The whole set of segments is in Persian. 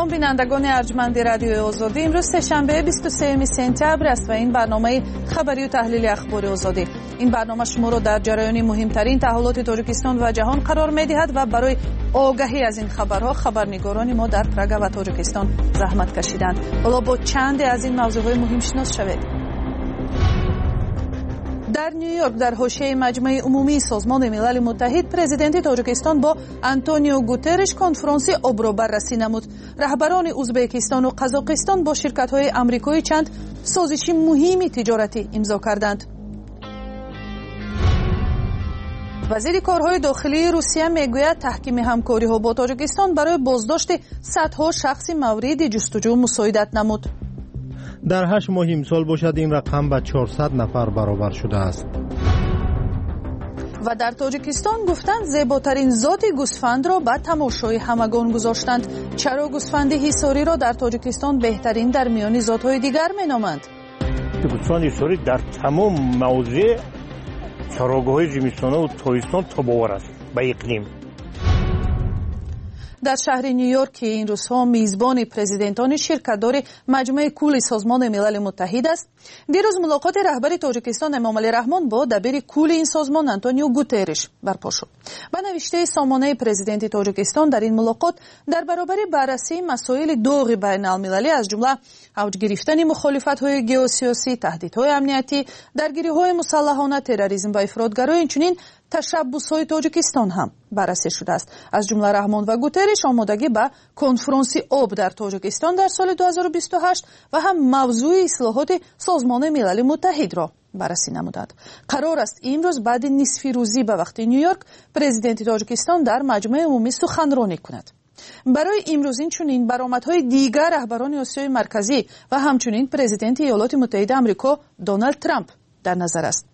سلام بینندگان ارجمند رادیوی آزادی. امروز سه‌شنبه 23 سپتامبر است و این برنامه خبری و تحلیل اخبار آزادی. این برنامه شما را در جریان مهمترین تحولات تاجیکستان و جهان قرار می‌دهد و برای آگاهی از این خبرها خبرنگاران ما در پراگ و تاجیکستان زحمت کشیدند. حالا با چند از این موضوعات مهم شناس شوید. در نیویورک در حاشیه مجمع عمومی سازمان ملل متحد پرزیدنت تاجیکستان با آنتونیو گوترش کنفرانس آب را بررسی نمود. رهبران ازبکستان و قزاقستان با شرکت‌های آمریکایی چند سازش مهم تجارتی امضا کردند. وزیر کارهای داخلی روسیه میگوید تحکیم همکاری‌ها با تاجیکستان برای بازداشت صدها شخص مورد جستجو مساعدت نمود. در 8 ماه امسال باشد این رقم به 400 نفر برابر شده است. و در تاجیکستان گفتند زیباترین ذات گوسفند را به تماشای همگان گذاشتند. چرا گوسفند حصاری را در تاجیکستان بهترین در میان ذات‌های دیگر مینامند؟ گوسفند حصاری در تمام موضع چراگاه‌های زمستانه و تابستان تاب‌آور است به اقلیم. در شهر نیویورک که این روزها میزبان پرزیدنتان شرکت‌دار مجمع کل سازمان ملل متحد است، دیروز ملاقات رهبر تاجیکستان امامعلی رحمان با دبیر کل این سازمان آنتونیو گوترش برپا شد. به نوشته سامانه پرزیدنت تاجیکستان در این ملاقات در برابر بررسی مسائل داغ بین‌المللی از جمله اوج گرفتن مخالفت‌های گئوسیاسی، تهدیدهای امنیتی، درگیری‌های مسلحانه، تروریسم و افراطگرایی همچنین تشبس‌های تاجیکستان هم بررسی شده است. از جمله رحمان و گوترش آمادگی به کنفرانس آب در تاجیکستان در سال 2028 و هم موضوع اصلاحات سازمان ملل متحد را بررسی نمودند. قرار است امروز بعد نصف روزی به وقت نیویورک پرزیدنت تاجیکستان در مجمع عمومی سخنرانی کند. برای امروز اینچنین برآمدهای دیگر رهبران آسیای مرکزی و همچنین پرزیدنت ایالات متحده آمریکا دونالد ترامپ در نظر است.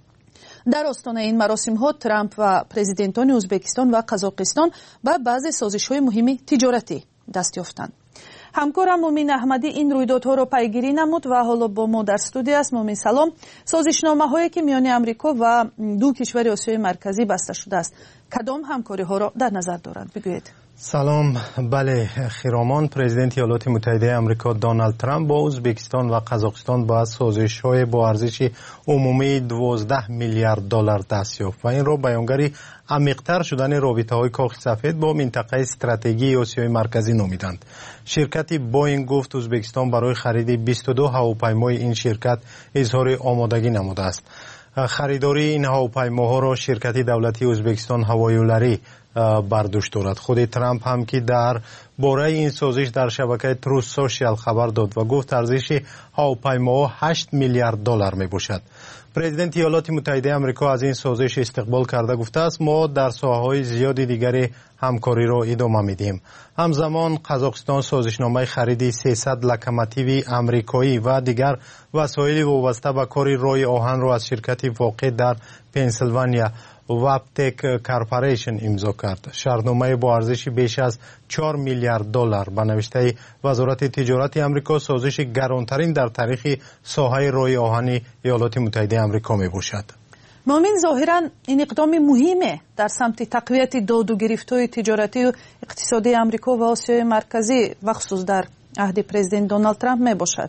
در آستانه این مراسم‌ها ترامپ و پرزیدنتان ازبکستان و قزاقستان به بعضی سازش‌های مهم تجارتی دست یافتند. همکارم مومین احمدی این رویدادها را پیگیری نمود و حالا با ما در استودیو است. مومین سلام. سازشنامه‌هایی که میان آمریکا و دو کشور آسیای مرکزی بسته شده است، کدام همکاری‌ها را در نظر دارند؟ بگویید. سلام. بله خیرامان، پرزیدنت ایالات متحده آمریکا دونالد ترامپ با ازبکستان و قزاقستان با سازش‌های با ارزش عمومی 12 میلیارد دلار دست یافت و این را بیانگری عمیق‌تر شدن رابطه‌های کاخ سفید با منطقه استراتژی آسیای مرکزی نامیدند. شرکت بوئینگ گفت ازبکستان برای خرید 22 هواپیمای این شرکت اظهار آمادگی نموده است. خریداری این هواپیماها را شرکت دولتی ازبکستان هوایولری برداشت دارد. خود ترامپ هم که در باره این سازش در شبکه تروث سوشیال خبر داد و گفت ارزش هواپیماها 8 میلیارد دلار می باشد. پرزیدنت ایالات متحده آمریکا از این سازش استقبال کرده گفته است ما در ساحه‌های زیادی دیگر همکاری را ادامه میدیم. همزمان قزاقستان سازشنامه خرید 300 لوکوموتیو آمریکایی و دیگر وسایل وابسته به کار راه آهن را از شرکت واقع در پنسیلوانیا وابتک کارپوریشن امضا کرد. شرطنامه با ارزش بیش از 4 میلیارد دلار به نوشته وزارت تجارت آمریکا سازش گرانترین در تاریخ ساحه راه آهن ایالات متحده آمریکا می باشد. مومن ظاهراً این اقدام مهمه در سمت تقویت داد و گرفت‌های تجارتی و اقتصادی آمریکا و آسیای مرکزی و خصوص در عهد پرزیدنت دونالد ترامپ می باشد.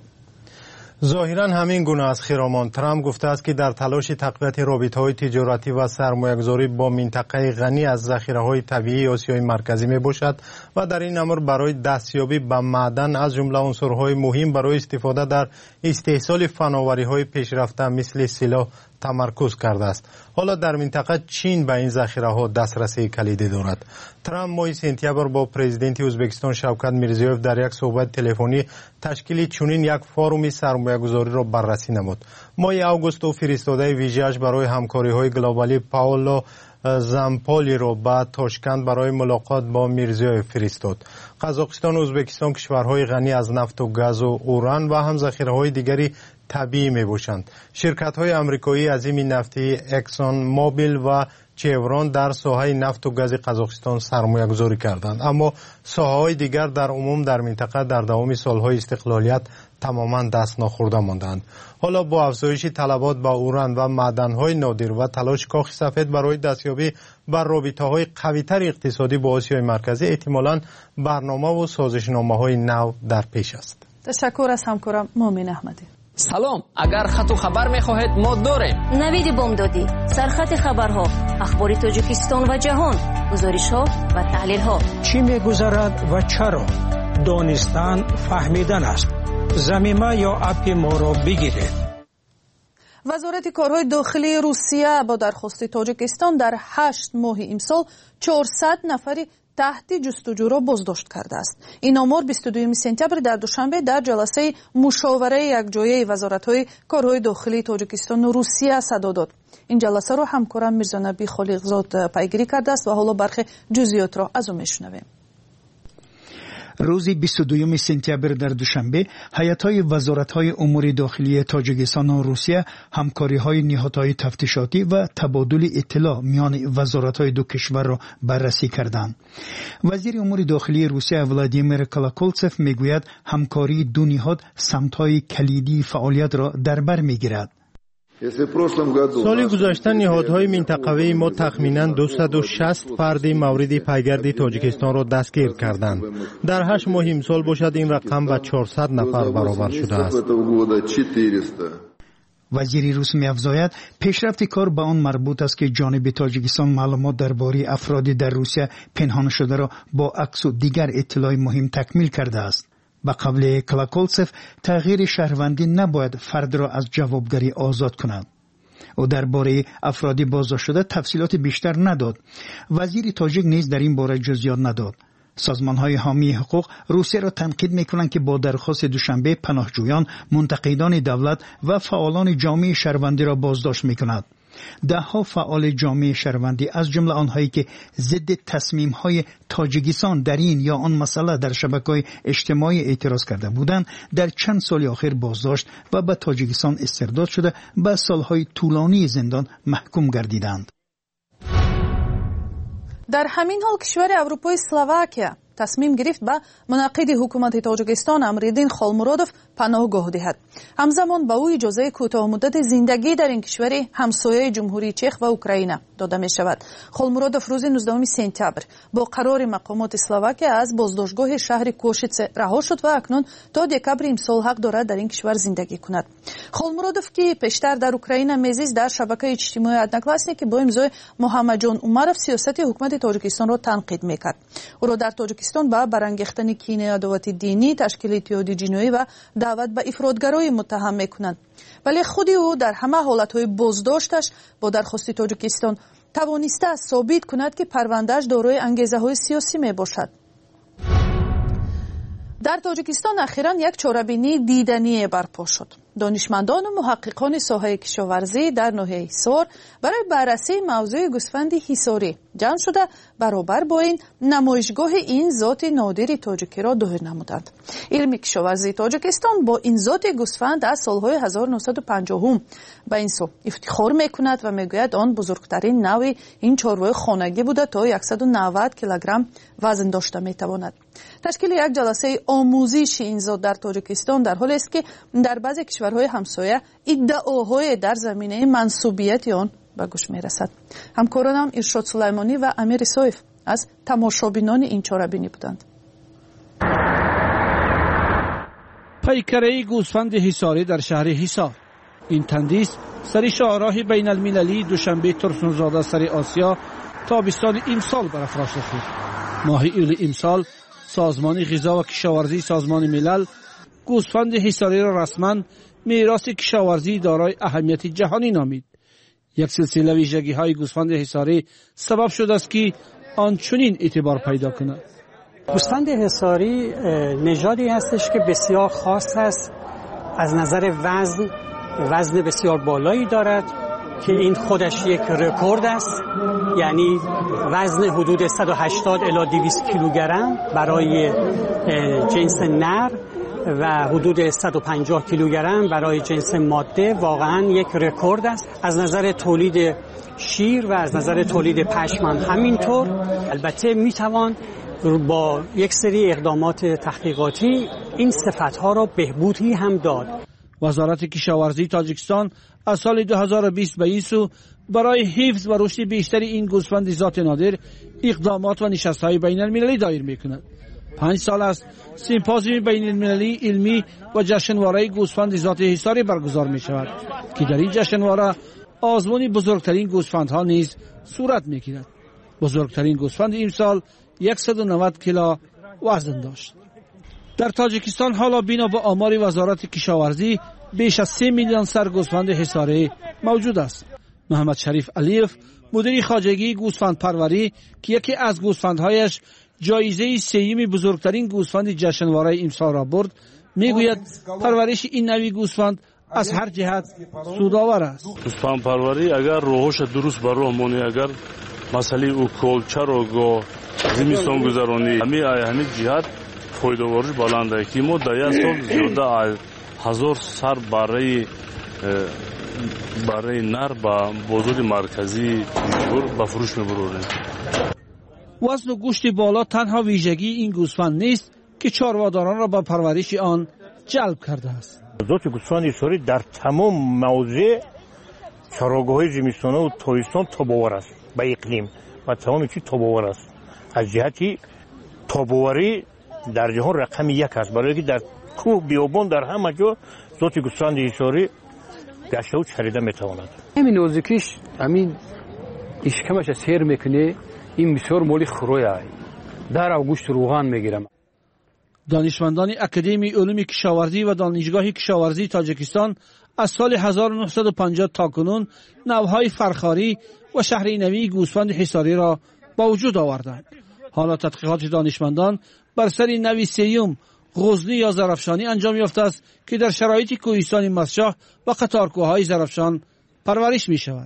ظاهرا همین گونه است. خیرامان، ترامپ گفته است که در تلاش تقویت رابطه‌های تجارتی و سرمایه‌گذاری با منطقه غنی از ذخیره‌های طبیعی آسیای مرکزی میباشد و در این امر برای دستیابی به معدن از جمله عنصرهای مهم برای استفاده در استحصال فناوری‌های پیشرفته مثل سلاح تمرکز کرده است. حالا در منطقه چین به این ذخیره‌ها دسترسی کلیدی دارد. ترامپ ماه سپتامبر با پرزیدنت ازبکستان شوکت میرزیوف در یک صحبت تلفنی تشکیل چنین یک فروم سرمایه‌گذاری را بررسی نمود. ماه آگوست فرستاده ویژه‌اش برای همکاری‌های گلوبالی پاولو زامپولی را به تاشکند برای ملاقات با میرزیوف فرستاد. قزاقستان و ازبکستان کشورهای غنی از نفت و گاز و اوران و هم ذخیره‌های دیگری طبیعی می باشند. شرکت های آمریکایی عظیم نفتی اکسون موبیل و چیورون در ساحه نفت و گاز قزاقستان سرمایه گذاری کردند، اما ساحه های دیگر در عموم در منطقه در دوام سالهای استقلالیت تماما دست ناخورده ماندند. حالا با افزایش طلبات به اوران و معدن‌های نادر و تلاش کاخ سفید برای دستیابی بر رابطه‌های قوی‌تر اقتصادی با آسیای مرکزی، احتمالاً برنامه و سازشنامه‌های نو در پیش است. تشکر از همکارم مومن احمدی. سلام، اگر خط و خبر می‌خواهید ما داریم. نوید بامدادی، سرخط خبرها، اخبار تاجیکستان و جهان، گزارش‌ها و تحلیل‌ها. چی می‌گذرد و چرا؟ دانستن فهمیدن است. زمینه یا اپ ما را بگیرید. وزارت کارهای داخلی روسیه با درخواست تاجیکستان در 8 ماه امسال 400 نفری تحت جستجو را بازداشت کرده است. این آمار 22 سپتامبر در دوشنبه در جلسه مشاوره یکجایی وزارت‌های کارهای داخلی تاجیکستان و روسیه صدا داد. این جلسه را همکارم میرزا نبی خالقزاد پیگیری کرده است و حالا برخی جزئیات را از او میشنویم. روز 22 سپتامبر در دوشنبه هیئت‌های وزارت‌های امور داخلی تاجیکستان و روسیه همکاری‌های نهادهای تفتیشاتی و تبادل اطلاع میان وزارت‌های دو کشور را بررسی کردند. وزیر امور داخلی روسیه ولادیمیر کلاکولتسف میگوید همکاری دو نهاد سمت‌های کلیدی فعالیت را در بر میگیرد. سال گذشته نهادهای منطقوی ما تخمیناً 260 فرد مورد پیگرد تاجیکستان را دستگیر کردند. در 8 ماه امسال باشد این رقم به 400 نفر برابر شده است. وزیر روس می‌افزاید پیشرفت کار به آن مربوط است که جانب تاجیکستان معلومات درباره افرادی در روسیه پنهان شده را با عکس و دیگر اطلاع مهم تکمیل کرده است. به قول کلاکولتسف تغییر شهروندی نباید فرد را از جوابگری آزاد کند. او درباره افراد بازداشت شده تفصیلات بیشتر نداد. وزیر تاجیک نیز در این باره جزئیات نداد. سازمان‌های حامی حقوق روسیه را تنقید می‌کنند که با درخواست دوشنبه پناهجویان، منتقدان دولت و فعالان جامعه شهروندی را بازداشت می‌کند. ده‌ها فعال جامعه شهروندی از جمله آنهایی که ضد تصمیم‌های تاجیکستان در این یا آن مسئله در شبکه‌های اجتماعی اعتراض کرده بودند در چند سال اخیر بازداشت و به تاجیکستان استرداد شده به سالهای طولانی زندان محکوم گردیدند. در همین حال کشور اروپای اسلواکیه تصمیم گرفت به منعقد حکومت تاجیکستان امرالدین خالمرادوف پناهگاه دهد. همزمان به او اجازه کوتاه مدت زندگی در این کشور همسایه جمهوری چک و اوکراین داده می شود. خالمرادوف روز 19 سپتامبر با قرار مقامات اسلواکیه از بازداشتگاه شهر کوشیتس رها شد و اکنون تا دکبر امسال حق دارد در این کشور زندگی کند. خالمرادوف که پیشتر در اوکراین میزیست در شبکه اجتماعی ادناکلاسنیک با امضای محمد جان عمرов سیاست حکومت تاجیکستان را تنقید میکرد. او را در تاجیکستان با برانگیختن کینه عداوت دینی، تشکیل اتحاد جنایی و دعوت به افراطگرایی متهم میکنند. ولی خود او در همه حالتهای بازداشتش با درخواست تاجیکستان توانسته است ثابت کند که پروندهش دارای انگیزه‌های سیاسی میباشد. در تاجیکستان اخیراً یک چاره‌بینی دیدنی برپا شد. دانشمندان و محققان ساحه کشاورزی در ناحیه حصار برای بررسی موضوع گوسفند حصاری جمع شده برابر با این نمایشگاه این ذات نادر تاجیکی را ظاهر نمودند. علم کشاورزی تاجیکستان با این ذات گوسفند از سالهای 1950 به این سو افتخار میکند و میگوید آن بزرگترین نوع این چاره‌های خانگی بوده تا 190 کیلوگرم وزن داشته میتواند. تشکیل یک جلسه آموزش این ذات در تاجیکستان در حالی است که در بعضی کشورهای همسایه ادعاهای در زمینه منسوبیت آن به گوش میرسد. همکارانم ارشاد سلیمانی و امیر سایف از تماشابینان این چاره‌بینی بودند. پیکره گوسفند حصاری در شهر حصار. این تندیس سر شاهراه بین المللی دوشنبه ترسونزاده سر آسیا تابستان امسال برافراشته شد. ماه ایول امسال سازمان غذا و کشاورزی سازمان ملل گوسفند حصاری را رسما میراث کشاورزی دارای اهمیت جهانی نامید. یک سلسله ویژگی‌های گوسفند حصاری سبب شده است که آن چنین اعتبار پیدا کند. گوسفند حصاری نژادی هستش که بسیار خاص است. از نظر وزن بسیار بالایی دارد که این خودش یک رکورد است، یعنی وزن حدود 180 الی 200 کیلوگرم برای جنس نر و حدود 150 کیلوگرم برای جنس ماده واقعا یک رکورد است. از نظر تولید شیر و از نظر تولید پشم همینطور. البته میتوان با یک سری اقدامات تحقیقاتی این صفت‌ها را بهبودی هم داد. وزارت کشاورزی تاجیکستان از سال 2020 به این سو برای حفظ و رشد بیشتری این گوسفند ذات نادر اقدامات و نشست‌های بین‌المللی دایر می‌کند. 5 سال است سیمپوزیوم بین‌المللی علمی و جشنواره گوسفند ذات حصاری برگزار می‌شود که در این جشنواره آزمون بزرگترین گوسفندها نیز صورت می‌گیرد. بزرگترین گوسفند امسال 190 کیلو وزن داشت. در تاجیکستان حالا بنا به آمار وزارت کشاورزی بیش از 3 میلیون سر گوسفند حصاری موجود است. محمد شریف علیف مدیر خواجگی گوسفند پروری که یکی از گوسفندهایش جایزه سوم بزرگترین گوسفند جشنواره امسال را برد میگوید پرورش این نوع گوسفند از هر جهت سودآور است. گوسفند پروری اگر روحش درست بر راه مونه، اگر مسئله او کلچر و زمستان گذرانی همین جهت فایده‌ورش بلند است که ما در یک سال زیاده 1000 سر برای نر با بازار مرکزی به فروش می‌برند. وزن و گوشت بالا تنها ویژگی این گوسفند نیست که چارواداران را به پرورش آن جلب کرده است. ذات گوسفند حصاری در تمام موضع چراگاه‌های زمستانه و تابستان تاباور است به اقلیم و تمام چیز تاباور است. از جهتی تاباوری در جهان رقم 1 است، برای اینکه در کوه بیابان در همه جا ذات گوسفند حصاری گشته و چریده میتواند. همین نازکیش همین اشکمش سیر میکنه، این بسیار مالی خروی است. در گوشت روغن میگیرم. دانشمندان اکادمی علوم کشاورزی و دانشگاه کشاورزی تاجیکستان از سال 1950 تا کنون نوعهای فرخاری و شهری نوی گوسفند حصاری را با وجود آوردند. حالا تحقیقات دانشمندان بر سر نوی سیوم غزنی یا زرافشانی انجام یافته است که در شرایط کوهستان مسجح و قطارکوه‌های زرافشان پرورش می شود.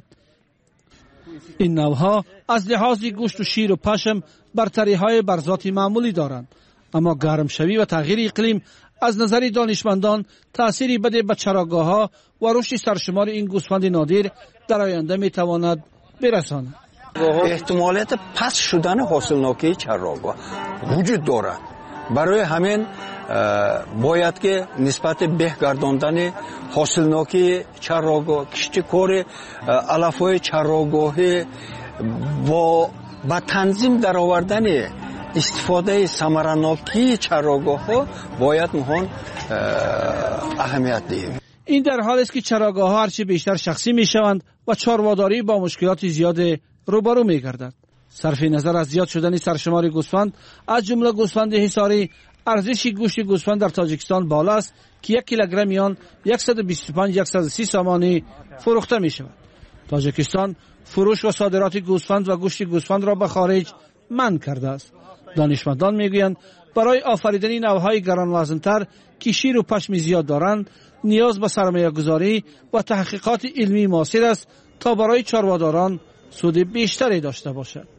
این نوعها از لحاظ گوشت و شیر و پشم برتری‌های بر ذات معمولی دارند، اما گرم شوی و تغییر اقلیم از نظر دانشمندان تأثیری بده به چراگاه‌ها و رشد سرشمار این گوسفند نادر در آینده می تواند برساند. احتمالیت پس شدن حاصلناکی چراگاه وجود دارد. برای همین باید که نسبت بهگرداندن حاصلناکی چراگاه، کشتکار علف‌های چراگاهی با تنظیم در آوردن استفاده ثمرناکی چراگاه‌ها باید مهم اهمیت دهیم. این در حالی است که چراگاه‌ها هرچه بیشتر شخصی می‌شوند و چارواداری با مشکلات زیاد روبرو می‌گردد. صرف نظر از زیاد شدن سرشمار گوسفند از جمله گوسفند حصاری، ارزش گوشت گوسفند در تاجیکستان بالا است که 1 کیلوگرم آن 125-130 سامانی فروخته می شود. تاجیکستان فروش و صادرات گوسفند و گوشت گوسفند را به خارج منع کرده است. دانشمندان میگویند برای آفریدن نوعهای گران وزن‌تر که شیر و پشم زیاد دارند نیاز به سرمایه گذاری و تحقیقات علمی موثر است تا برای چارواداران سود بیشتری داشته باشد.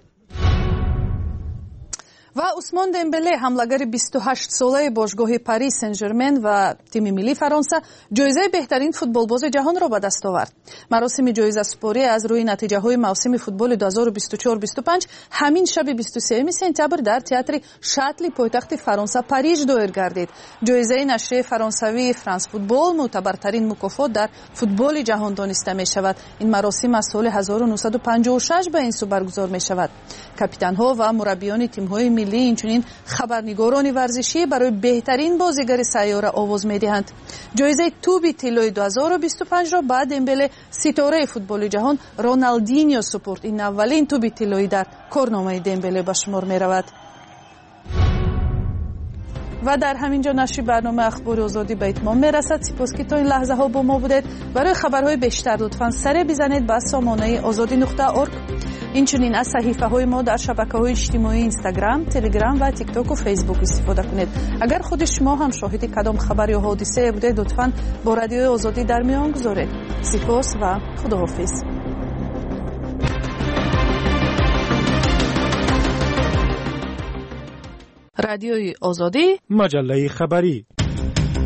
و عثمان дембеле ҳамлагари 28 солаи бошгоҳи Пари Сен-Жермен ва тими миллии Фаронса ҷоизаи беҳтарин футболбози ҷаҳонро ба даст овард. маросими ҷоизасупорӣ аз рӯи натиҷаҳои мавсими футболи 2024-25 ҳамин шаби 23 сентябр дар театри шатли пойтахти Фаронса Париж доир гардид. ҷоизаи нашрияи фаронсавии Франс Футбол мӯътабартарин мукофот дар футболи ҷаҳон дониста мешавад. ин маросим аз соли 1956 ба ин су баргузор мешавад. капитанҳо ва мураббиёни тимҳои миллӣ инчунин хабарнигорони варзишӣ барои беҳтарин бозигари сайёра овоз медиҳанд. ҷоизаи туби тиллои 2025-ро ба дембеле ситораи футболи ҷаҳон Роналдиньо супурд. ин аввалин туби тиллоӣ дар корномаи дембеле ба шумор меравад. و در همینجا نشر برنامه اخبار آزادی به اتمام میرسد. سپاس که تا این لحظه ها با ما بودید. برای خبرهای بیشتر لطفاً سر بزنید به سامانه azadi.org. اینچنین از صحیفه های ما در شبکه‌های اجتماعی اینستاگرام، تلگرام و تیک تاک و فیسبوک استفاده کنید. اگر خود شما هم شاهد کدام خبر یا حادثه بودید لطفاً با رادیو آزادی در میان گذارید. سپاس و خداحافظ. رادیوی آزادی، مجله خبری.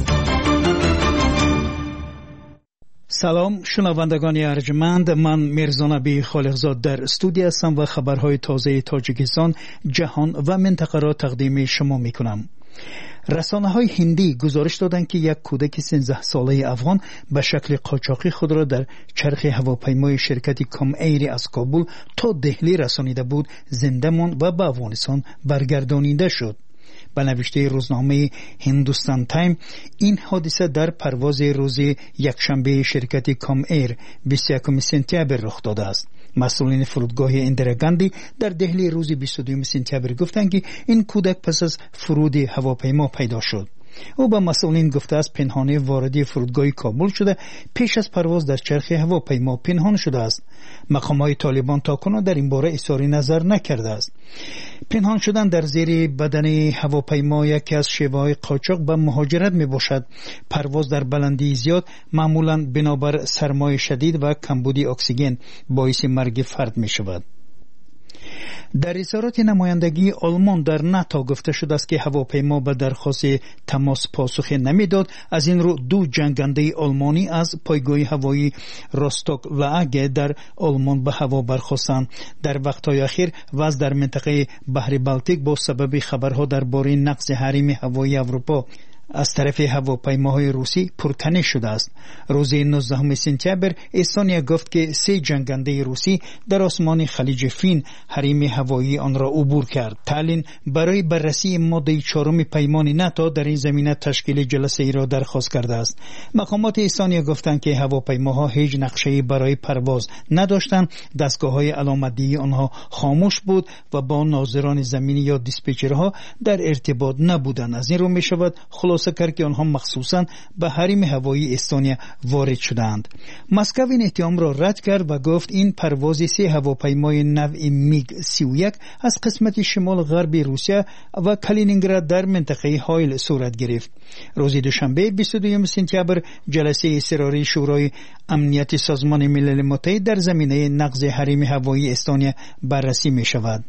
سلام شنوندگان ارجمند، من میرزانبی خالقزاد در استودیو هستم و خبرهای تازه تاجیکستان، جهان و منطقه را تقدیم شما میکنم. رسانه‌های هندی گزارش دادند که یک کودک 13 ساله افغان به شکل قاچاقی خود را در چرخ هواپیمای شرکت کام ایر از کابل تا دهلی رسانیده بود زنده ماند و به افغانستان برگردانیده شد. به نوشته روزنامه هندوستان تایم، این حادثه در پرواز روز یکشنبه شرکت کام ایر 21 سپتامبر رخ داده است. مسئولین فرودگاه اندرا گاندی در دهلی روز 22 سپتامبر گفتند که این کودک پس از فرود هواپیما پیدا شد. او به مسئولین گفته است پنهانه وارد فرودگاه کابل شده، پیش از پرواز در چرخ هواپیما پنهان شده است. مقامات طالبان تاکنون در این باره اظهار نظر نکرده است. پنهان شدن در زیر بدن هواپیما یکی از شیوه‌های قاچاق به مهاجرت می باشد. پرواز در بلندی زیاد معمولاً بنابر سرمای شدید و کمبود اکسیژن باعث مرگ فرد می شود. در اظهارات نمایندگی آلمان در ناتو گفته شده است که هواپیما به درخواست تماس پاسخ نمیداد. از این رو دو جنگنده آلمانی از پایگاه هوایی راستوک لاگ در آلمان به هوا برخاستند. در وقتهای اخیر وضع در منطقه بحر بالتیک با سبب خبرها درباره نقض حریم هوایی اروپا از طرف هواپیماهای روسی پرتنش شده است. روز 19 سپتامبر استونیا گفت که 3 جنگنده روسی در آسمان خلیج فین حریم هوایی آن را عبور کرد. تالین برای بررسی ماده 4 پیمان ناتو در این زمینه تشکیل جلسه ای را درخواست کرده است. مقامات استونیا گفتند که هواپیماها هیچ نقشه‌ای برای پرواز نداشتند، دستگاه‌های علامت‌دهی آنها خاموش بود و با ناظران زمینی یا دیسپچرها در ارتباط نبودند. از این رو می‌شود خلاصه کرد که آنها مخصوصاً به حریم هوایی استونیا وارد شدند. مسکو این اتهام را رد کرد و گفت این پرواز 3 هواپیمای نوع میگ 31 از قسمت شمال غربی روسیه و کالینینگراد در منطقه هایل صورت گرفت. روز دوشنبه 22 سپتامبر جلسه اضطراری شورای امنیت سازمان ملل متحد در زمینه نقض حریم هوایی استونیا بررسی می شود.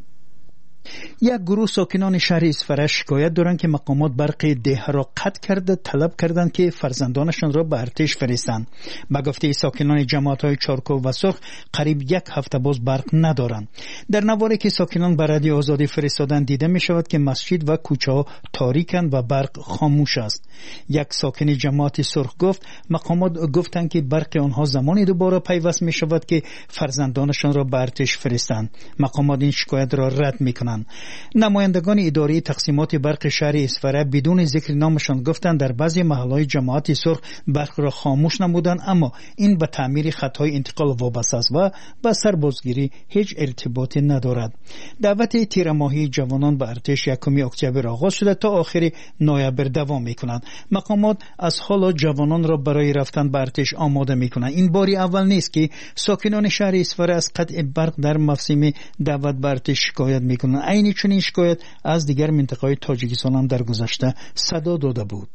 یک گروه ساکنان شهر اصفهان شکایت دارند که مقامات برق ده را قطع کرده، طلب کردند که فرزندانشان را به ارتش فرستند. به گفته ساکنان جماعت‌های چارکو و سرخ قریب 1 هفته باز برق ندارند. در نواری که ساکنان به رادیو آزادی فرستادند دیده می شود که مسجد و کوچه‌ها تاریکند و برق خاموش است. یک ساکن جماعت سرخ گفت مقامات گفتند که برق آنها زمانی دوباره پیوست می شود که فرزندانشان را به ارتش فرستند. مقامات این شکایت را رد می‌کنند. نمایندگان اداره تقسیمات برق شهر اصفهان بدون ذکر نامشان گفتند در بعضی محلهای جماعت سرخ برق را خاموش نمودند، اما این به تعمیر خطهای انتقال وابسته است و به سربازگیری هیچ ارتباطی ندارد. دعوت تیرماهی جوانان به ارتش 1 اکتبر آغاز شده تا آخر نوامبر دوام می‌کند. مقامات از حالا جوانان را برای رفتن به ارتش آماده می‌کنند. این باری اول نیست که ساکنان شهر اصفهان از قطع برق در موسم دعوت به ارتش شکایت می‌کنند. عین چنین شکایت از دیگر منطقه‌های تاجیکستان هم در گذشته صدا داده بود.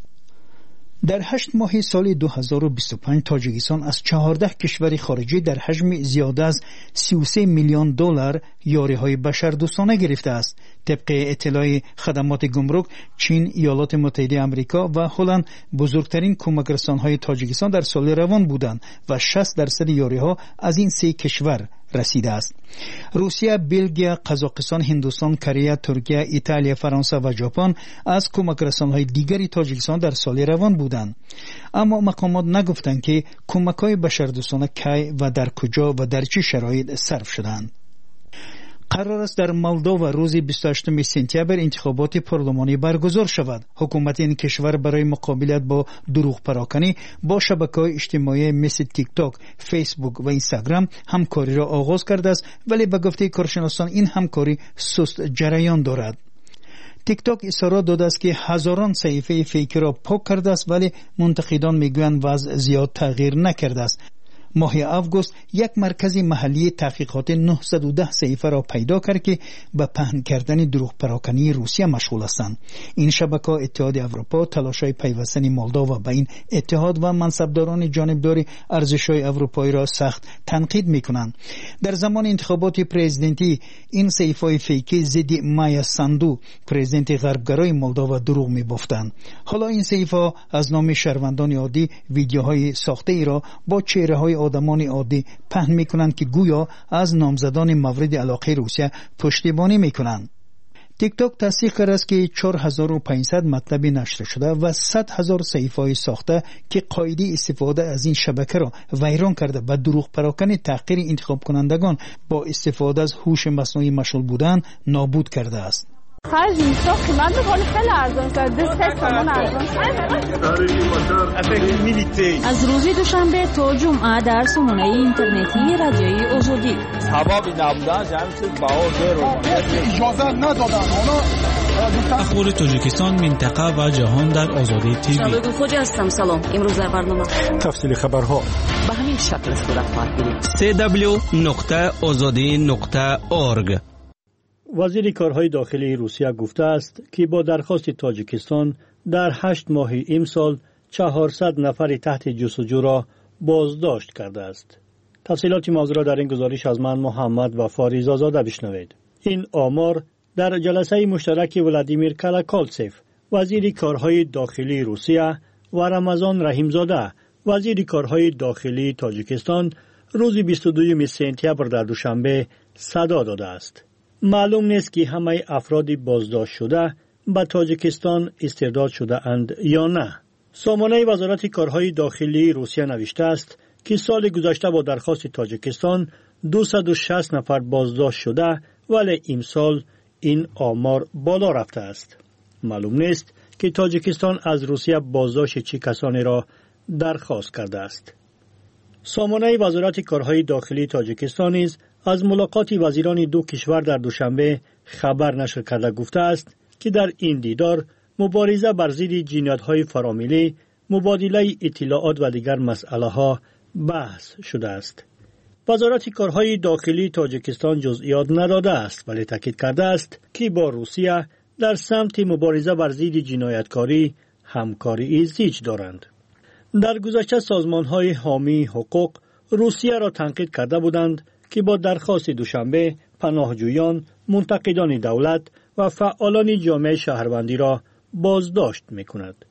در 8 ماه سال 2025 تاجیکستان از 14 کشور خارجی در حجم زیاده از 33 میلیون دلار یاریهای بشردوستانه گرفته است. طبق اطلاع خدمات گمرک، چین، ایالات متحده آمریکا و هلند بزرگترین کمکرسان‌های تاجیکستان در سال روان بودند و 60% یاری‌ها از این 3 کشور رسیده است. روسیه، بلژیم، قزاقستان، هندوستان، کره، ترکیه، ایتالیا، فرانسه و ژاپن از کمکرسان‌های دیگری تاجیکستان در سال روان بودند. اما مقامات نگفتند که کمک‌های بشردوستانه کی و در کجا و در چه شرایط صرف شدند. قرار است در مولدووا روز 28 سپتامبر انتخابات پارلمانی برگزار شود. حکومت این کشور برای مقابلت با دروغ پراکنی با شبکه‌های اجتماعی مثل تیک تاک، فیسبوک و اینستاگرام همکاری را آغاز کرده است، ولی به گفته کارشناسان این همکاری سست جریان دارد. تیک تاک اظهارات داده است که هزاران صحیفه فیکی را پاک کرده است، ولی منتقدان میگویند وضع زیاد تغییر نکرده است. ماه آگوست یک مرکز محلی تحقیقات 910 صحیفه را پیدا کرد که به پهن کردن دروغ پراکنی روسیه مشغول هستند. این شبکه اتحاد اروپا تلاش‌های پیوستن مولداوا به این اتحاد و منصبداران جانبدار ارزش‌های اروپایی را سخت تنقید می‌کنند. در زمان انتخابات پرزیدنتی این صحیفه‌های فیکی ضد مایا ساندو پرزیدنت غربگرای مولداوا دروغ می‌بافتند. حالا این صحیفه از نام شهروندان عادی ویدیوهای ساخته ای را با چهره‌های آدمان عادی پهن می‌کنند که گویا از نامزدان مورد علاقه روسیه پشتیبانی می‌کنند. تیک تاک تصدیق کرده است که 4500 مطلب نشر شده و 100,000 صحیفه‌های ساخته که قاعده استفاده از این شبکه را ویران کرده و دروغ پراکنی تحقیر انتخاب کنندگان با استفاده از هوش مصنوعی مشغول بودن نابود کرده است. خرج میشه قیمت میکنه خیلی ارزان شده 3 تومان ارزان شده. از روز دوشنبه تا جمعه در سامانه اینترنتی رادیوی آزادی سبب نبودن جمعیت باور رو اجازه ندادن. اخبار تاجیکستان، منطقه و جهان در آزادی تیوی. شباب خوش هستم. سلام. امروز در برنامه تفصیل خبرها به همین شکل صورت خواهد بود. www.azadi.org. وزیر کارهای داخلی روسیه گفته است که با درخواست تاجیکستان در 8 ماه امسال 400 نفر تحت جستجو را بازداشت کرده است. تفصیلات موضوع را در این گزارش از من محمد و فاریز آزاده بشنوید. این آمار در جلسه مشترک ولادیمیر کالاکالتسف وزیر کارهای داخلی روسیه و رمضان رحیمزاده وزیر کارهای داخلی تاجیکستان روز 22 سپتامبر در دوشنبه صدا داده است. معلوم نیست که همه افراد بازداشت شده به تاجیکستان استرداد شده اند یا نه. سامانه وزارت کارهای داخلی روسیه نوشته است که سال گذشته با درخواست تاجیکستان 260 نفر بازداشت شده ولی امسال این آمار بالا رفته است. معلوم نیست که تاجیکستان از روسیه بازداشت چه کسانی را درخواست کرده است. سامانه وزارت کارهای داخلی تاجیکستان نیز از ملاقات وزیران دو کشور در دوشنبه خبر نشر کرده گفته است که در این دیدار مبارزه بر ضد جنایت‌های فراملی، مبادله اطلاعات و دیگر مسائل‌ها بحث شده است. وزارت کارهای داخلی تاجیکستان جزئیات نداده است ولی تاکید کرده است که با روسیه در سمت مبارزه بر ضد جنایتکاری همکاری زیج دارند. در گذشته سازمان‌های حامی حقوق روسیه را تنقید کرده بودند که با درخواست دوشنبه پناهجویان، منتقدان دولت و فعالان جامعه شهروندی را بازداشت می‌کند.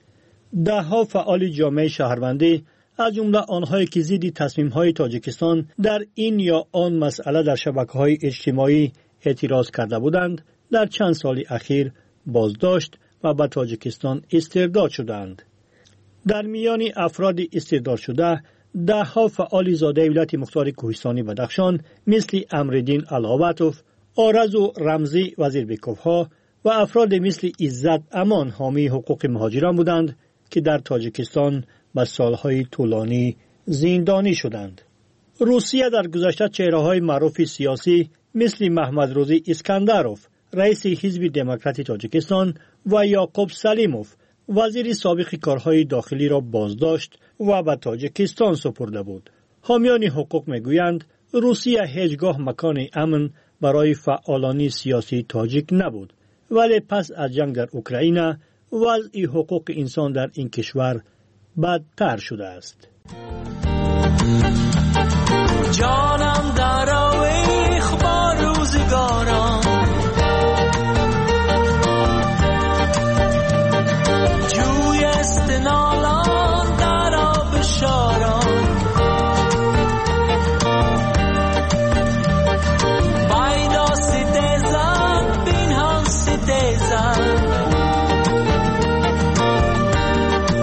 ده‌ها فعال جامعه شهروندی از جمله آنهایی که ضد تصمیم‌های تاجیکستان در این یا آن مسئله در شبکه‌های اجتماعی اعتراض کرده بودند، در چند سال اخیر بازداشت و به تاجیکستان استرداد شدند. در میان افراد استرداد شده، ده‌ها فعال زاده ولایت مختار کوهستانی بدخشان مثل امردین علاوتوف، آرز و رمزی وزیر بیکوف‌ها و افراد مثل عزت امان حامی حقوق مهاجران بودند که در تاجیکستان به سالهای طولانی زندانی شدند. روسیه در گذشته چهره‌های معروف سیاسی مثل محمد روزی اسکندروف، رئیس حزب دموکرات تاجیکستان و یعقوب سلیموف، وزیر سابق کارهای داخلی را بازداشت و به تاجیکستان سپرده بود. حامیان حقوق میگویند روسیه هیچگاه مکان امن برای فعالان سیاسی تاجیک نبود، ولی پس از جنگ در اوکراین وضع حقوق انسان در این کشور بدتر شده است. جانم در آویخ با روزگارم، جوی استنالان در آب شارم، بایدا ستیزن بین هم ستیزن،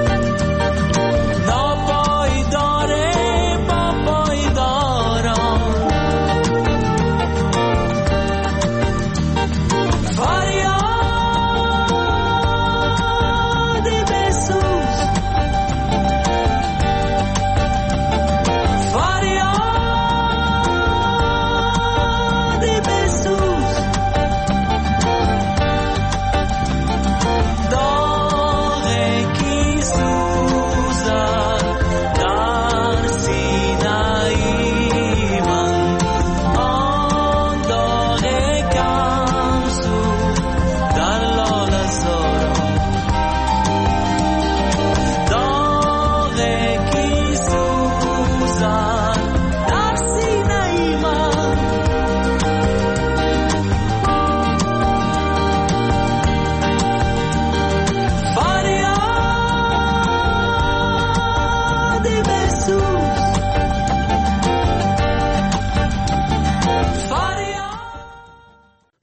ناپایداره با پایدارم،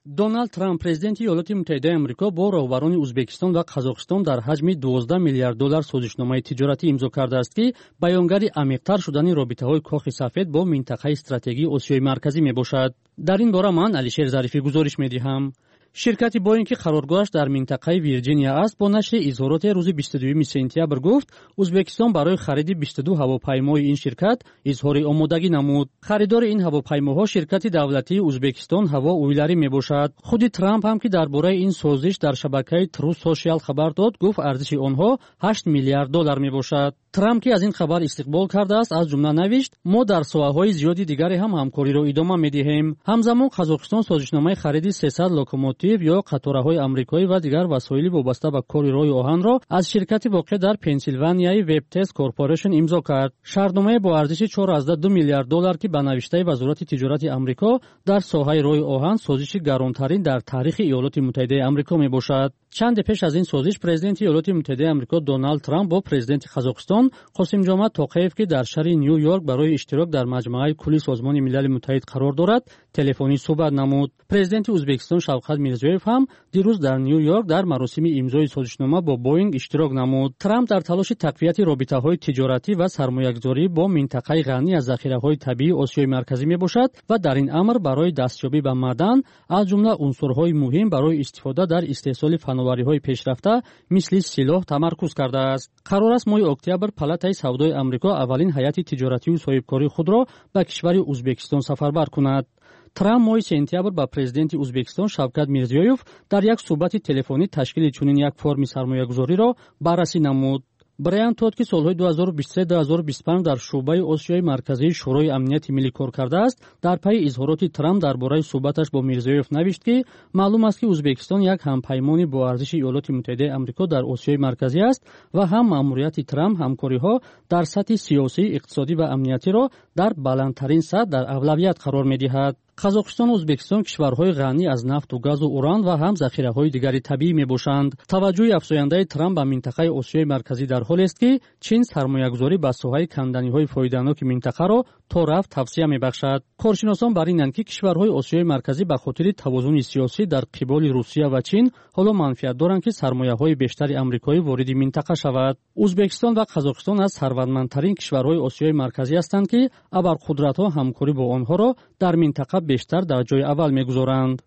دونالد ترامپ президенти ایالات متحده آمریکا با راهبران ازبکستان و قزاقستان در حجم 12 میلیارد دلار سازشنامه تجارتی امضا کرده است که بیانگر عمیق‌تر شدن رابطه‌های کاخ سفید با منطقه استراتژی آسیای مرکزی میباشد. در این باره من علیشیر ظریفی گزارش میدهم. شرکت بوینگ که قرارگاهش در منطقه ویرجینیا است با نشر اظهارات روز 22 سپتامبر گفت ازبکستان برای خرید 22 هواپیمای این شرکت اظهار آمادگی نمود. خریدار این هواپیماها شرکت دولتی ازبکستان هوا اویلری میباشد. خود ترامپ هم که درباره این سازش در شبکه تروث سوشال خبر داد گفت ارزش آنها 8 میلیارد دلار میباشد. ترامپ که از این خبر استقبال کرده است از جمله نوشت ما در ساحه‌های زیادی دیگری هم همکاری را ادامه می‌دهیم. همزمان قزاقستان سازشنامه خرید 300 لوکوموتیو یا قطارهای آمریکایی و دیگر وسایل وابسته به کار راه آهن را از شرکت واقع در پنسیلوانیای وب تست کورپوریشن امضا کرد. شرطنامه با ارزش 4.2 میلیارد دلار که به نوشته وزارت تجارت آمریکا در ساحه راه آهن سازش گرانترین در تاریخ ایالات متحده آمریکا میباشد. چند پیش از این سازش پرزیدنت ایالات متحده آمریکا دونالد ترامپ با پرزیدنت قزاقستان قاسمجامد توقیف که در شهر نیویورک برای اشتراک در مجمع کلی سازمان ملل متحد قرار دارد تلفنی صحبت نمود. پرزیدنت ازبکستان شوکت میرزیویف هم دیروز در نیویورک در مراسم امضای سازشنامه با بوینگ اشتراک نمود. ترامپ در تلاش تقویت رابطه‌های تجارتی و سرمایه‌گذاری با منطقه غنی از ذخیره‌های طبیعی آسیای مرکزی میباشد و در این امر برای دستیابی به معدن از جمله عنصرهای مهم برای استفاده در استحصال فناوری‌های پیشرفته مثل سلاح تمرکز کرده است. قرار است ماه اکتبر پالاتای سودای آمریکا اولین هیئت تجارتی و صاحبکاری خود را به کشور ازبکستان سفربر کند. ترامپ ماه سپتامبر با پرزیدنت ازبکستان شوکت میرزیویف در یک صحبت تلفنی تشکیل چنین یک فرم سرمایه‌گذاری را بررسی نمود. برایان داد که سالهای 2023-2025 در شعبه آسیای مرکزی شورای امنیت ملی کار کرده است. در پی اظهارات ترامپ درباره صحبتش با میرزیویف نوشت که معلوم است که ازبکستان یک همپیمانی با ارزش ایالات متحده آمریکا در آسیای مرکزی است و هم مأموریت ترامپ همکاری‌ها در سطح سیاسی، اقتصادی و امنیتی را در بلندترین سطح در اولویت قرار می‌دهد. قزاقستان و ازبکستان کشورهای غنی از نفت و گاز و اوران و هم ذخیره‌های دیگری طبیعی میباشند. توجه افزاینده ترامپ به منطقه آسیای مرکزی در حالی است که چین سرمایه‌گذاری به ساحه کندنی‌های فایده‌ناک منطقه را تا رفت توسعه میبخشد. کارشناسان بر اینند که کشورهای آسیای مرکزی به خاطر توازن سیاسی در قبال روسیه و چین حالا منفعت دارند که سرمایه‌های بیشتر آمریکایی وارد منطقه شود. ازبکستان و قزاقستان از ثروتمندترین کشورهای آسیای مرکزی هستند که ابرقدرت‌ها همکاری با آنها را در منطقه بیشتر در جای اول می‌گذارند.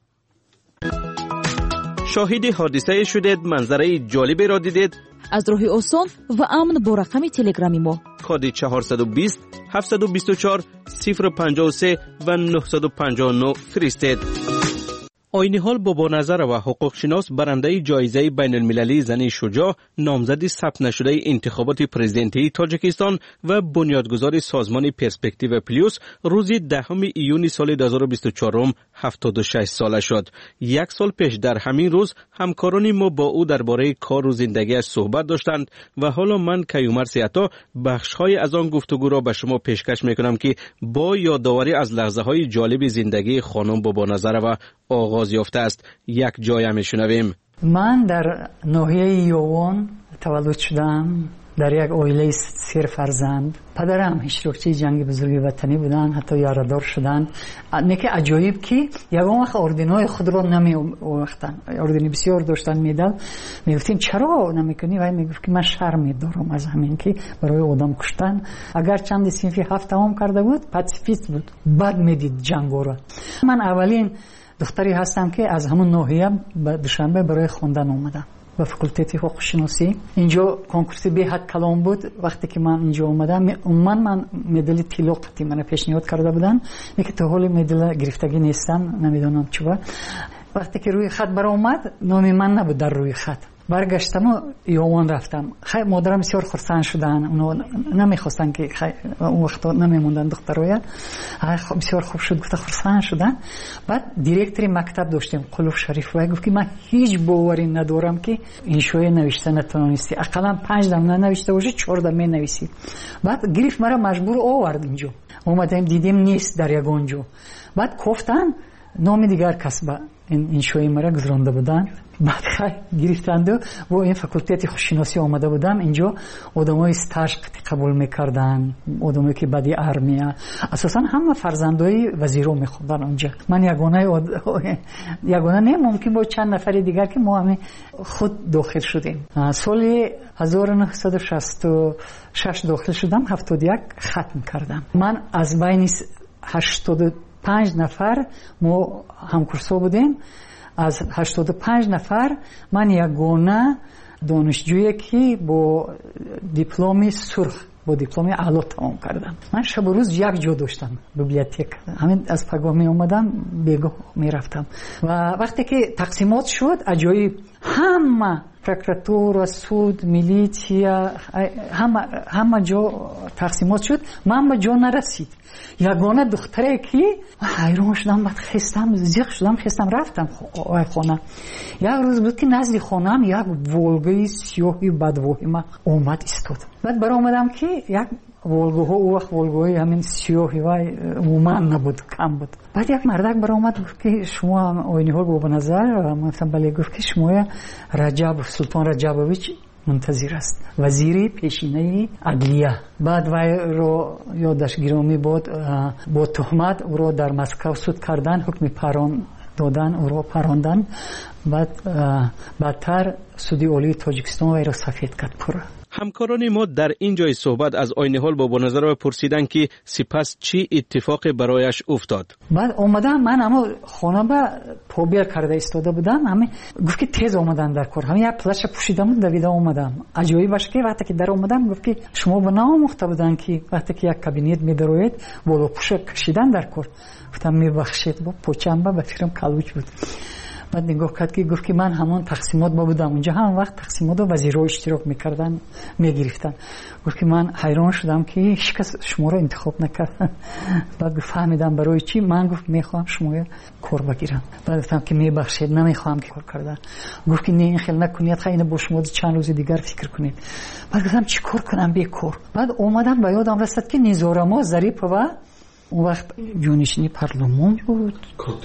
شاهد حادثه شدید، منظره جالبی را دیدید؟ از راه آسان و امن با رقم تلگرامی ما کد 420 724 053 و 959 فرستید. آینی حال بابا نظر و حقوق شناس برنده جایزه بین المللی زن شجاع، نامزد ثبت نشده انتخابات پرزیدنتی تاجیکستان و بنیادگذار سازمان پرسپکتیو پلیوس روز 10 ایون سال 2024 76 ساله شد. یک سال پیش در همین روز همکاران ما با او درباره کار و زندگیش صحبت داشتند و حالا من کیومر سیاتا بخش‌های از آن گفتگو را به شما پیشکش می‌کنم که با یادآوری از لحظه‌های جالب زندگی خانم بابا نظر و آغاز یافته است یک جای میشنویم. من در ناحیه یوان تولد شدم، در یک عائله 3 فرزند. پدرم اشتراکچی جنگ بزرگ وطنی بودن، حتی یاردار شدن. نکته عجایب که یگان وقت اردینای خود را نمی‌آوختن، اردینی بسیار داشتن میدل. میگفتیم چرا نمیکنی؟ و میگفت که من شرم دارم از همین که برای آدم کشتن. اگر چند صنفی 7 تمام کرده بود پاسیفیست بود، بعد میدید جنگ را. من اولین دختری هستم که از همون ناحیه به دوشنبه برای خواندن اومدم به فاکولته حقوق شناسی. اینجا کنکورس به حد کلام بود. وقتی که من اینجا اومدم من مدل طلا قطعی من پیشنهاد کرده بودن، میگه تو حال مدل گرفتگی نیستم، نمیدونم چرا. وقتی که روی خط برام اومد نام من نبود در روی خط. برگشتم و یوان رفتم. خیلی مادرم بسیار خرسند شدن، اونا نمیخواستن که اون وقتا نمیموندن دخترای. بسیار خوب شد، گفت خرسند شدن. بعد دیرکتور مکتب داشتیم قلوف شریف و گفت که من هیچ باوری ندارم که این شوی نوشته نتونستی، اقلا 5 دم ننوشته باشه 4 دم مینویسی. بعد گرفت مرا مجبور آورد اینجا. اومدیم دیدیم نیست در یگانجا. بعد گفتن نام دیگر کس با این شوی مرا گذرانده بودن. بعد گرفتند و با این فاکولته خوششناسی آمده بودم اینجا. آدمای استاژ قبول میکردن، آدمایی که بعدی ارمیا، اساسا همه فرزندای وزیرو میخوندن اونجا. من یگانه نه، ممکن با چند نفر دیگر که ما همه خود داخل شدیم. سال 1966 داخل شدم، 71 ختم کردم. من از بین 85 نفر ما همکورسا بودیم. از 85 نفر من یگانه دانشجویی که با دیپلم سرخ، با دیپلم اعلا تمام کردم. من شب و روز یک جا داشتم، بیبلیوتک. همین از پگاه می اومدم بیگاه می رفتم. و وقتی که تقسیمات شد، عجایب همه پروکراتور، سود، میلیتیا، همه جا تقسیمات شد. من به جا نرسید. یگانه دختره که حیران شدم، بعد خستم، زیق شدم، خستم رفتم خانه. یک روز بود که نزد خانم یک ولگای سیاهی بدواهی اومد ایستاد. بعد برای اومدم که یک ولگوها، او وقت ولگوهای همین سیاهی و مومن نبود، کم بود. بعد یک مردک برای اومد گفت که شما آینی ها گو بنظر. من گفتم بله. گفت که شما سلطان رجبویچ منتظر است، وزیر پیشینه عدلیه. بعد وی رو یادش گرامی بود، با تهمت او رو در مسکو صد کردن، حکم پران دادن، او رو پراندن. بعدتر سودی عالی تاجیکستان وی را سفید کرد پورا. همکاران ما در این جای صحبت از آینه حال با بنظر پرسیدن که سپس چی اتفاقی برایش افتاد. بعد اومدم، من اما خانه با پوبیر کرده ایستاده بودم. همین گفت که تیز اومدن در کار. همین یک پلش پوشیدم دویده اومدم. عجیبی باشه که وقتی که در اومدم گفت که شما به ناموخته بودن که وقتی که یک کابینت میدروید بالا پوش کشیدن در کار. گفتم میبخشید، با پوچم با فکرم کلوچ بود. بعد نگاه کرد که گفت که من همون تقسیمات بودم اونجا، هم وقت تقسیمات و وزیرها اشتراک میکردن، میگرفتن. گفت که من حیران شدم که هیچ کس شما رو انتخاب نکرد. بعد فهمیدم برای چی. من گفت میخوام شما کار بگیرم. بعد گفتم که میبخشید، نمیخوام که کار کردن. گفت که نه این خیلی نکنید، خیلی با شما چند روز دیگر فکر کنید. بعد گفتم چی کار کنم بیکار. بعد اومدم به یادم رسید که نیزارما ظریف و اون وقت جانشینی پارلمان بود،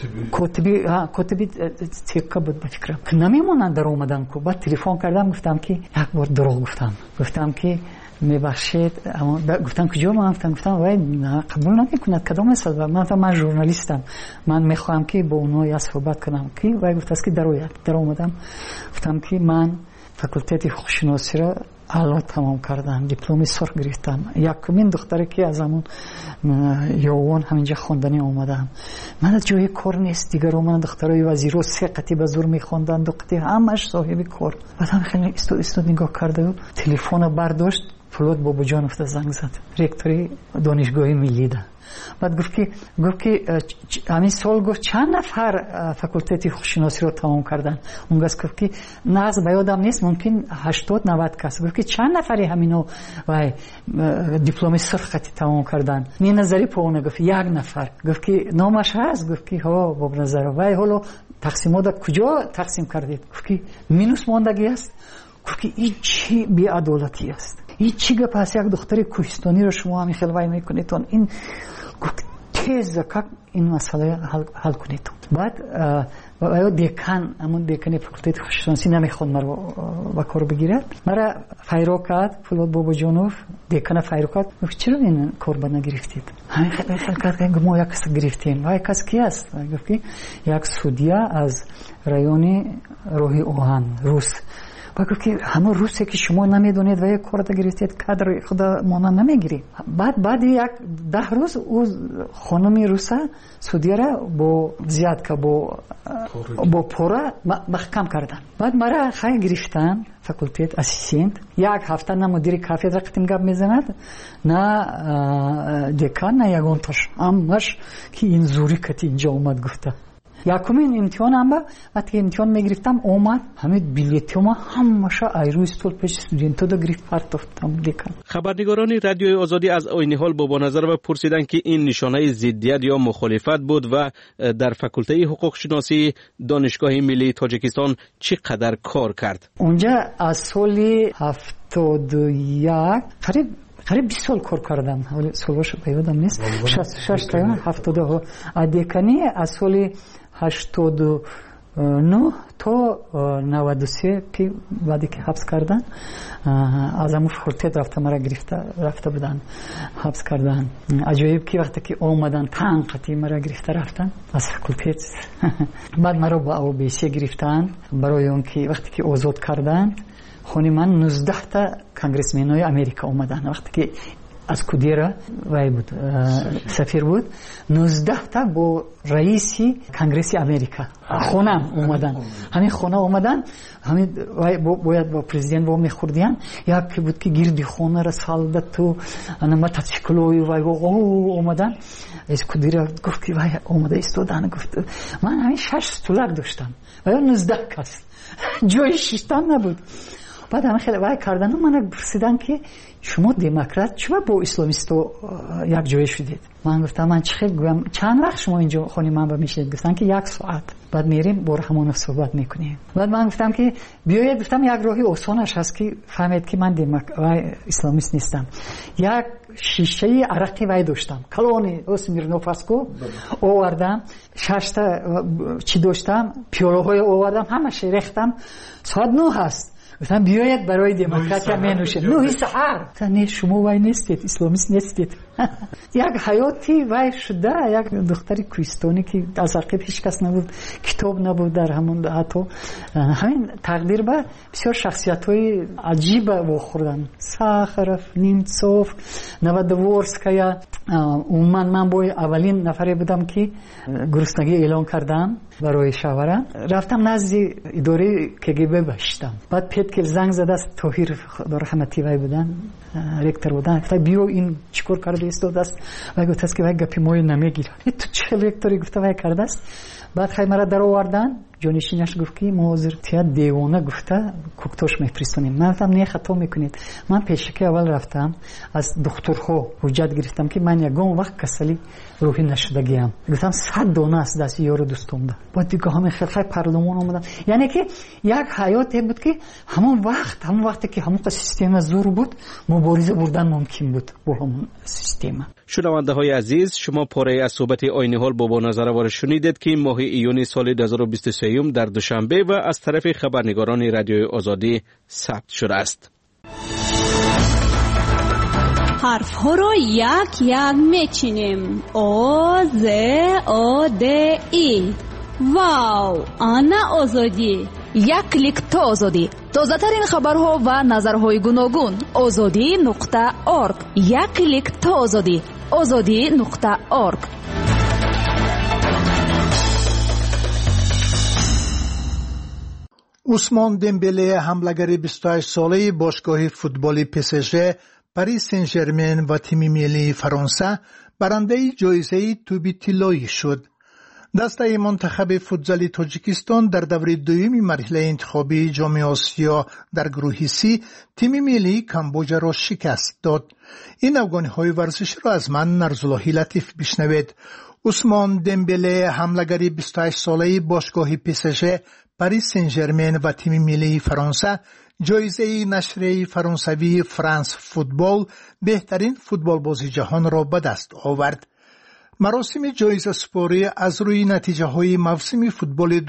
کاتبی تیکه بود بفکرم که نمیمونن در اومدن که. بعد تلفن کردم، گفتم که یک بار دروغ گفتم که میبخشید. گفتم که جا من گفتم وای قبول نمیکند کدام مثال. من ژورنالیستم، من میخوام که با اونها یا صحبت کنم که وای گفت است که در اومدم. گفتم که من فاکولته خوششناسی را اعلا تمام کردم، دیپلم سرخ گرفتم. یکمین دختری که از همون یوان همینجا خواندنی اومدم. من جای کار نیست دیگر. من دخترای وزیرو 3 قطعه به زور میخواندن، 2 قطعه همش صاحب کار. بعد هم خیلی استاد نگاه کرده و تلفن برداشت. فلوت بابا جان زنگ زد، رکتوری دانشگاه ملی ده. بعد گفت که همین سال گفت چند نفر فاکولته خوششناسی رو تمام کردن. اون گفت که نه از بیادم نیست، ممکن 80-90 کس. گفت که چند نفری همینو و دیپلم سرخ تمام کردن. نه نظری پونه. گفت 1 نفر. گفت که نامش هست. گفت که ها باب نظر وای حالا تقسیمات کجا تقسیم کردید؟ گفت که مینوس ماندگی است. گفت که این چی بی‌عدالتی است، این چی گپ است؟ یک دختر کوهستانی رو شما همین خلوای میکنید. این تیز این مسئله حل کنید. بعد دیکن، همون دیکن فاکولته خوششناسی نمیخواد مرا با کار بگیرد. مرا فیرو کرد فلوت بابا جانوف، دیکن فیرو کرد. گفت چرا این کار با نگرفتید؟ همین خیلی کرد. ما یک کس گرفتیم. و یک کس کی است؟ گفت که یک سودیا از رایون روحی اوهان، روس. گفت که همه روسه که شما نمیدونید و یک کار تا گرفتید کادر خدا مانا نمیگیری. بعد یک 10 روز او خانمی روسه سودیه را با زیاد که با پورا محکم کردن. بعد مرا خیلی گرفتن فاکولته اسیستنت. 1 هفته نه مدیر کافدرا قطیم گپ میزند، نه دکان، نه یگانتاش. همش که این زوری کتی اینجا اومد گفته. یکمین امتحانم با وقتی امتحان میگرفتم اومد همه بلیتم همش ایرو استول پیش استودنتو دا گرفت پرتافتم دیکن. خبرنگاران رادیوی آزادی از آینه حال با نظر و پرسیدن که این نشانه ضدیت یا مخالفت بود و در فاکولته حقوق شناسی دانشگاه ملی تاجیکستان چقدر کار کرد. اونجا از سال 71 قریب 20 سال کار کردم، ولی سالش پیادم نیست. 66 تا 70 ادکانی از سال 89 تا 93 که بعدی که حبس کردن از همون فاکولته رفتم، مرا رفته بودن حبس کردن. عجایب که وقتی که اومدن تنقیتی مرا گرفته رفتن از فاکولته. بعد مرا با اوبیسی گرفتن برای اون که وقتی که آزاد کردن خونی من 19 تا کنگرسمنای امریکا اومدن. وقتی که از کودیرا وای بود سفیر بود، 19 تا با رئیسی کنگرس امریکا خونم اومدن. همین خونه اومدن، همین باید با پرزیدنت با میخوردیان. یکی بود که گیردی خونه را سالده تو انا تشکلوی وای اومدن. از کودیرا گفت که وای اومده ایستادن. گفت من همین 6 طلق داشتم و 19 کس جای شیشتن نبود. بعد همه خیلی وای کردن و من پرسیدن که شما دموکرات چرا با اسلامیستو یک جای شدید؟ من گفتم من چند وقت شما اینجا خونی من با میشید؟ گفتن که 1 ساعت. بعد میریم با همون صحبت میکنیم. بعد من گفتم که بیاید، گفتم یک راهی آسانش هست که فهمید که من اسلامیست نیستم. یک شیشه عرقی وای داشتم، کلونی اسمیرنوفاسکو آوردم، 6 تا چی داشتم، پیاله های آوردم، همش ریختم. ساعت 9 هست. گفتم بیاید برای دموکراسی منوشه. 9 سحر. نه شما وای نیستید، اسلامیست نیستید. یک حیاتی وای شده. یک دختری کوهستانی که از عقب هیچ کس نبود، کتاب نبود در همون حتی همین تقدیر به بسیار شخصیت‌های عجیب واخوردن. ساخرف، نیمتسوف، نوادورسکایا. من با اولین نفری بودم که گرسنگی اعلان کردم برای شاوران. رفتم نزد اداره کگب باشتم. بعد پیت زنگ زد است، طاهر خدا رحمتی وای بودن، رکتر بودن. گفت بیا این چیکار کرده استاد است؟ و گفت است که وای گپی مو نمیگیره. تو چه رکتری؟ گفت وای کرده است. بعد خیلی مرا در آوردن. جانشینش گفت که معذرت دیوانه گفته کوکتوش میفرستونیم. من گفتم نه خطا میکنید. من پیشکی اول رفتم از دکترها حجت گرفتم که من یگان وقت کسلی روحی نشدگیم. گفتم 100 دانه است دست یارو دوستم ده. بعد دیگه همه خیلی پارلمان اومدن. یعنی که یک حیات بود که همون وقتی که همون سیستم زور بود مبارزه بردن ممکن بود با همون سیستم. شنونده های عزیز، شما پاره از صحبت آینی حال با نظر شنیدید که ماه ایون سال 2023 در دوشنبه و از طرف خبرنگاران رادیوی آزادی ثبت شده است. حرف ها را یک یک میچینیم. آ ز آ د ای. واو، آنا آزادی. یک کلیک تا آزادی. تازه ترین خبرها و نظرهای گوناگون. azadi.org. یک کلیک تا آزادی. azadi.org. عثمان دمبله حمله‌گر 28 ساله باشگاه فوتبال PSG، پاریس سن ژرمن و تیم ملی فرانسه برنده جایزه توپ طلایی شد. دسته منتخب فوتبال تاجیکستان در دوره دوم مرحله انتخابی جام آسیا در گروه سی تیم ملی کامبوجا را شکست داد. این افغانی‌های ورزشی را از من نرزاللهی لطیف بشنوید. عثمان دمبله حمله‌گر 28 ساله باشگاه PSG، پاریس سن ژرمن و تیم ملی فرانسه جایزه نشریه فرانسوی فرانس فوتبال بهترین فوتبال بازی جهان را به دست آورد. مراسم جایزه سپاری از روی نتیجه های موسم فوتبال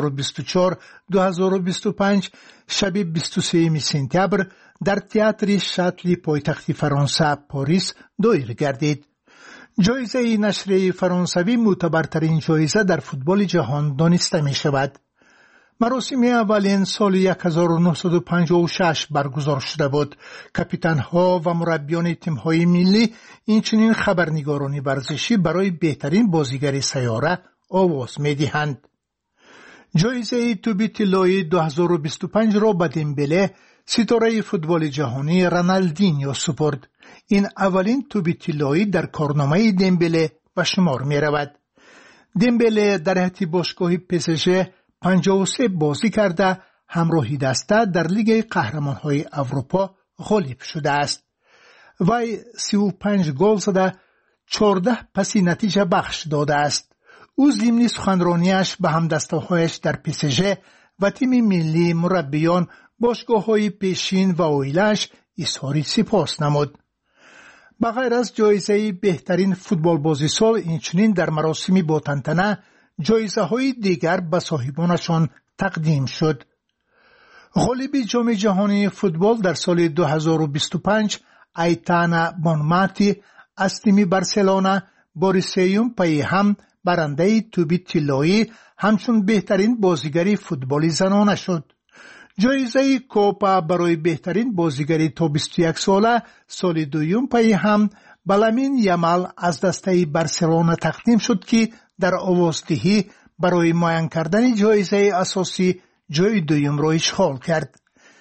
2024-2025 شب 23 سپتامبر در تئاتر شاتل پایتخت فرانسه پاریس دایر گردید. جایزه نشریه فرانسوی معتبرترین جایزه در فوتبال جهان دانسته می شود. مراسم اولین سال 1956 برگزار شده بود. کاپیتان ها و مربیان تیم های ملی اینچنین خبرنگاران ورزشی برای بهترین بازیگر سیاره آواز می دهند. جایزه توپ طلایی 2025 را به دمبله، ستاره فوتبال جهانی رونالدینیو سپرد. این اولین توپ طلایی در کارنامه دمبله به شمار می رود. دمبله در هیئت باشگاه PSG 53 بازی کرده همراهی دسته در لیگ قهرمان‌های اروپا غالب شده است. وی 35 گل زده 14 پسی نتیجه بخش داده است. او ضمن سخنرانیش به همدستهایش در PSG و تیم ملی، مربیان، باشگاه‌های پیشین و اویلش اظهار سپاس نمود. به غیر از جایزه بهترین فوتبالبازی سال، اینچنین در مراسمی با تنتنه جایزه های دیگر به صاحبانشان تقدیم شد. غالب جام جهانی فوتبال در سال 2025 ایتانا بونماتی از تیم بارسلونا بوریسیوم پی هم برنده توپ طلایی همچون بهترین بازیگر فوتبالی زنانه شد. جایزه کوپا برای بهترین بازیگر تا 21 ساله سال دوم پی هم به لامین یامال از دسته بارسلونا تقدیم شد که در آوازدهی برای معین کردن جایزه اساسی جای دوم را اشغال کرد.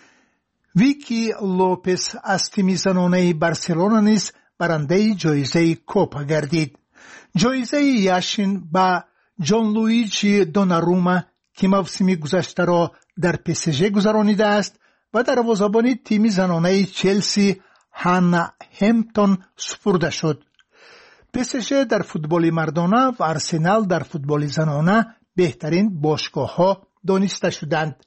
ویکی لوپس از تیم زنانه بارسلونا نیز برنده جایزه کوپا گردید. جایزه یاشین با جان لویجی دوناروما که موسم گذشته را در PSG گذرانیده است و دروازه‌بان تیم زنانه چلسی هانا همپتون سپرده شد. PSG در فوتبال مردانه و آرسنال در فوتبال زنانه بهترین باشگاه‌ها دانسته شدند.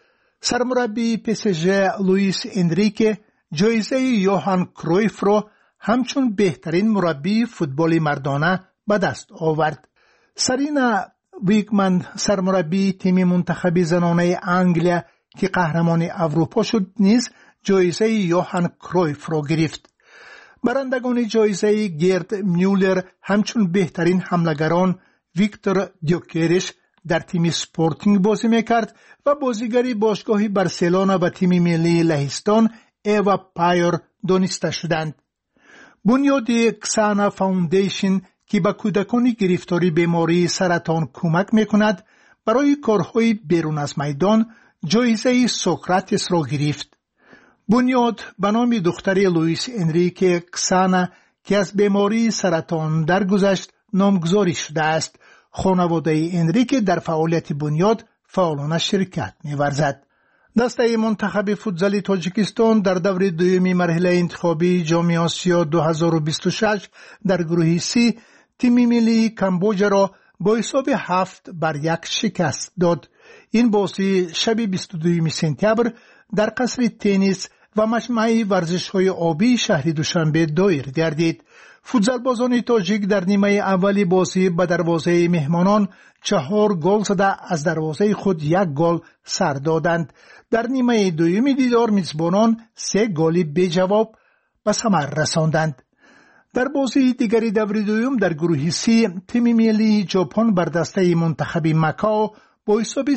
سرمربی PSG لوئیس انریکه جایزه یوهان کرویف را همچون بهترین مربی فوتبال مردانه به دست آورد. سرینا ویگمن سرمربی تیم منتخب زنانه انگلیا که قهرمان اروپا شد نیز جایزه یوهان کرویف را گرفت. برندگان جایزه گرد میولر همچون بهترین حمله‌گران ویکتور دیوکرش در تیم سپورتینگ بازی میکرد و بازیگری باشگاه بارسلونا و تیم ملی لهستان ایوا پایر دانسته شدند. بنیاد کسانا فاوندیشن که به کودکان گرفتاری بیماری سرطان کمک میکند برای کارهای بیرون از میدان جایزه سوکراتس را گرفت. بنیاد به نام دختر لوئیس انریکه کسانا که از بیماری سرطان درگذشت نامگذاری شده است. خانواده انریکه در فعالیت بنیاد فعالانه شرکت می‌ورزد. دسته منتخب فوتبال تاجیکستان در دور دوم مرحله انتخابی جام آسیا 2026 در گروه سی تیم ملی کامبوجا را با حساب 7-1 شکست داد. این بازی شب 22 سپتامبر در قصر تنیس و مجمع ورزش‌های آبی شهر دوشنبه دایر گردید. فوتبالبازان تاجیک در نیمه اولی بازی به دروازه مهمانان 4 گل زده از دروازه خود 1 گل سر دادند. در نیمه دومی دیدار میزبانان 3 گل بی جواب به ثمر رساندند. در بازی دیگری دور دوم در گروه سی تیم ملی ژاپن بر دسته منتخب ماکائو با حساب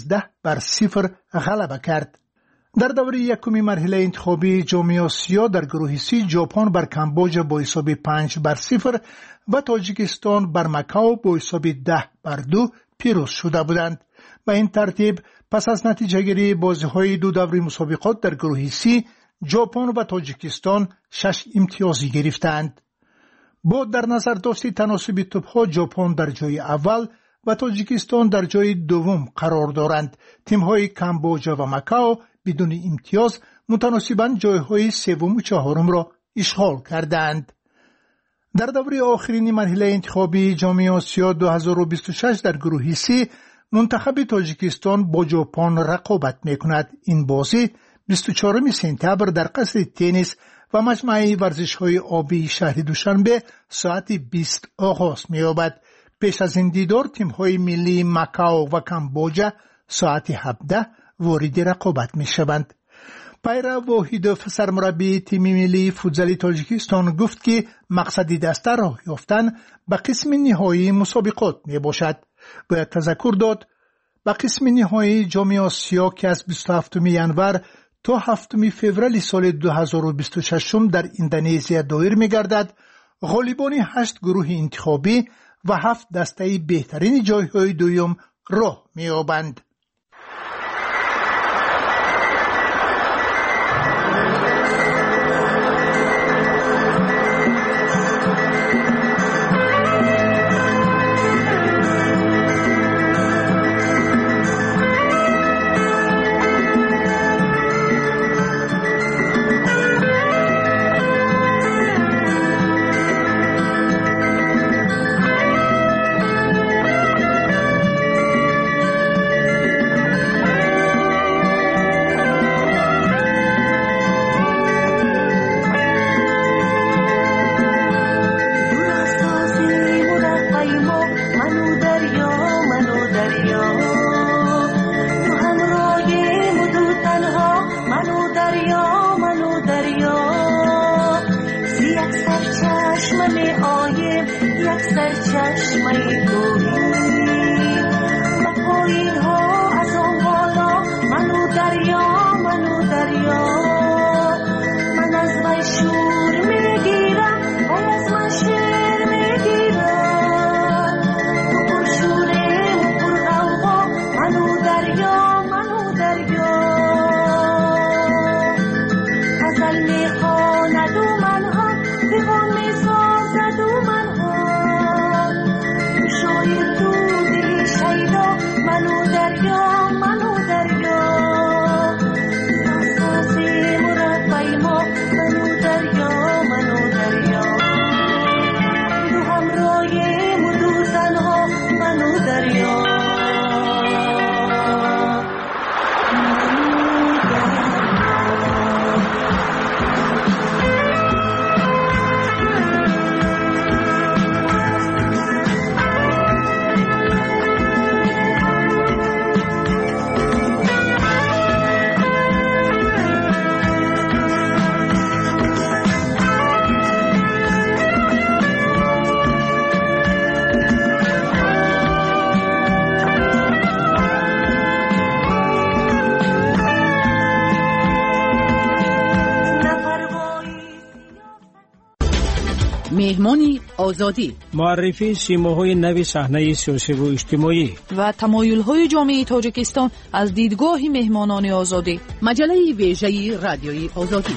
13-0 غلبه کرد. در دوره یکمی مرحله انتخابی جام آسیا در گروه سی ژاپن بر کامبوجا با حساب 5-0 و تاجیکستان بر ماکائو با حساب 10-2 پیروز شده بودند. به این ترتیب پس از نتیجه گیری بازی‌های دو دوره مسابقات در گروه سی ژاپن و تاجیکستان 6 امتیازی گرفتند. با در نظر داشت تناسب توپ‌ها ژاپن در جای اول و تاجیکستان در جای دوم قرار دارند. تیم‌های کامبوجا و ماکائو بدون امتیاز متناسباً جایهای سوم و چهارم را اشغال کردند. در دوره آخرین مرحله انتخابی جام آسیا 2026 در گروه سی منتخب تاجیکستان با ژاپن رقابت می‌کند. این بازی 24 سپتامبر در قصر تنیس و مجمع ورزش‌های آبی شهر دوشنبه ساعت 20 آغاز می‌یابد. پیش از این دیدار تیم‌های ملی ماکائو و کامبوجا ساعت 17 وارد رقابت می‌شوند. پیرو واحدوف سرمربی تیم ملی فوتبال تاجیکستان گفت که مقصد دسته راه یافتن به قسم نهایی مسابقات میباشد. باید تذکر داد به قسم نهایی جام آسیا که از 27 ژانویه تا 7 فوریه سال 2026 در اندونزیا دایر می‌گردد. غالبان 8 گروه انتخابی و 7 دسته بهترین جایهای دوم راه می‌یابند. مهمان آزادی، معرفی سیماهای نوی صحنه سیاسی و اجتماعی و تمایل‌های جامعه تاجیکستان از دیدگاه مهمانان آزادی. مجله ویژه رادیوی آزادی.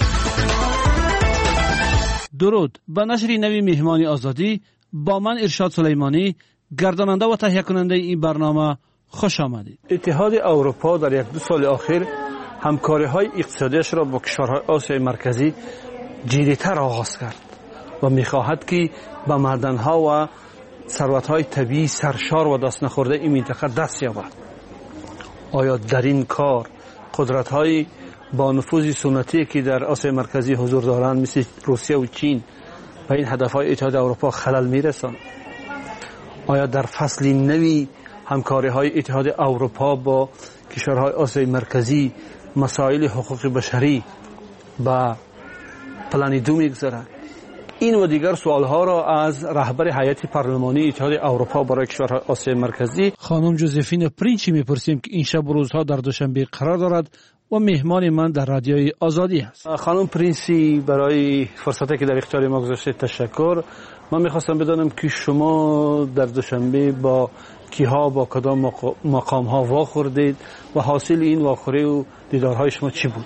درود. به نشر نوی مهمان آزادی با من ارشاد سلیمانی، گرداننده و تهیه کننده این برنامه، خوش آمدید. اتحاد اروپا در یک دو سال اخیر همکاری‌های اقتصادیش را با کشورهای آسیای مرکزی جدی‌تر آغاز کرد و می‌خواهد که به معدن‌ها و ثروت‌های طبیعی سرشار و دست نخورده این منطقه دست یابد. آیا در این کار قدرت‌های با نفوذ سنتی که در آسیای مرکزی حضور دارند مثل روسیه و چین به این هدف‌های اتحاد اروپا خلل می‌رساند؟ آیا در فصل نوی همکاری‌های اتحاد اروپا با کشورهای آسیای مرکزی مسائل حقوق بشری با پلان دو می‌گذارد؟ این و دیگر سوال‌ها را از رهبر هیئت پارلمانی اتحاد اروپا برای کشورهای آسیای مرکزی خانم جوزفین پرینچی می‌پرسیم که این شب و روزها در دوشنبه قرار دارد و مهمان من در رادیوی آزادی است. خانم پرینسی، برای فرصتی که در اختیار ما گذاشته تشکر. من می‌خواستم بدانم که شما در دوشنبه با کیها با کدام مقام‌ها واخوردید و حاصل این واخوری و دیدارهای شما چی بود؟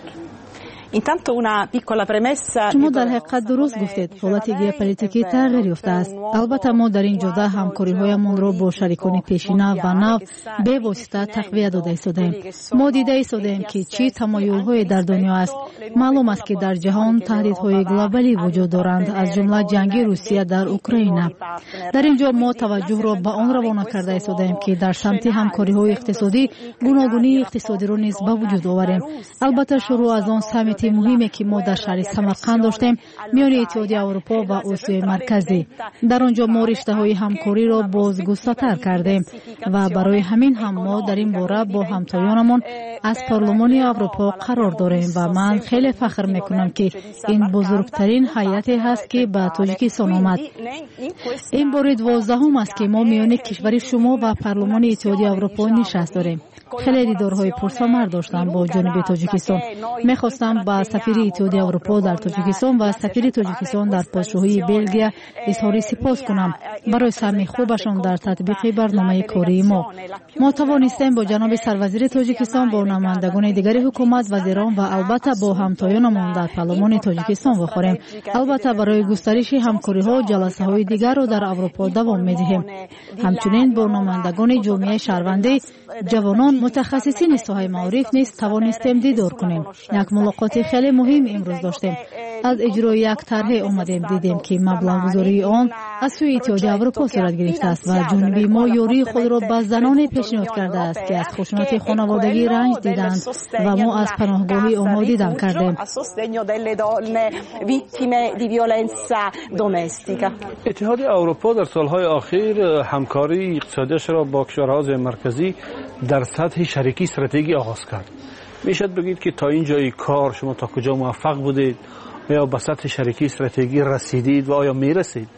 شما در حقیقت درست گفتید. حالت ژئوپلیتیکی تغییر یافته است. البته ما در این جهت همکاری‌هایمان را با شریکان پیشینه و نو به واسطه تقویت داده ایستادیم. ما دیده ایستادیم که چه تمایل‌هایی در دنیا است. معلوم است که در جهان تهدیدهای گلوبالی وجود دارند، از جمله جنگ روسیه در اوکراین. در اینجا ما توجه را به آن روانه کرده ایستادیم که در سمت همکاری‌های اقتصادی گوناگونی اقتصادی را نیز به وجود آوریم. البته شروع از آن سمیت مهمی که ما در شهر سمرقند داشتیم میان اتحاد اروپا و آسیای مرکزی. در آنجا ما رشته‌های همکاری را بازگسترتر کردیم و برای همین هم ما در این باره با همتایانمان از پارلمان اروپا قرار داریم و من خیلی فخر میکنم که این بزرگترین هیئتی هست که به تاجیکستان آمد. این بار 12 است که ما میان کشور شما و پارلمان اتحاد اروپا نشست داریم. خیلی دیدارهای پرثمر داشتم با جنوب تاجیکستان. میخواستم با سفیر اتحاد اروپا در تاجیکستان و سفیر تاجیکستان در پادشاهی بلژیک اظهار سپاس کنم برای سهم خوبشان در تطبیق برنامه کاری ما. ما توانستیم با جناب سروزیر تاجیکستان با نمایندگان دیگر حکومت، وزیران و البته با همتایانمان در پارلمان تاجیکستان بخوریم. البته برای گسترش همکاری‌ها جلسه‌های دیگر را در اروپا دوام می‌دهیم. همچنین با نمایندگان جامعه شهروندی، جوانان، متخصصین ساحه معارف نیز توانستیم دیدار کنیم. یک ملاقات خیلی مهم امروز داشتیم. از اجرای یک طرح آمدیم دیدیم که مبلغ گذاری آن از سوی اتحاد اروپا صورت گرفته است و جنوبی ما یاری خود را به زنان پیشنهاد کرده است که از خشونت خانوادگی رنج دیدند و ما از پناهگاهی آنها دیدن کردیم. اتحاد اروپا در سالهای اخیر همکاری اقتصادیش را با کشورهای مرکزی در سطح شریکی استراتژی آغاز کرد. میشد بگید که تا این جای کار شما تا کجا موفق بودید؟ یا به سطح شریکی استراتژی رسیدید و آیا میرسید؟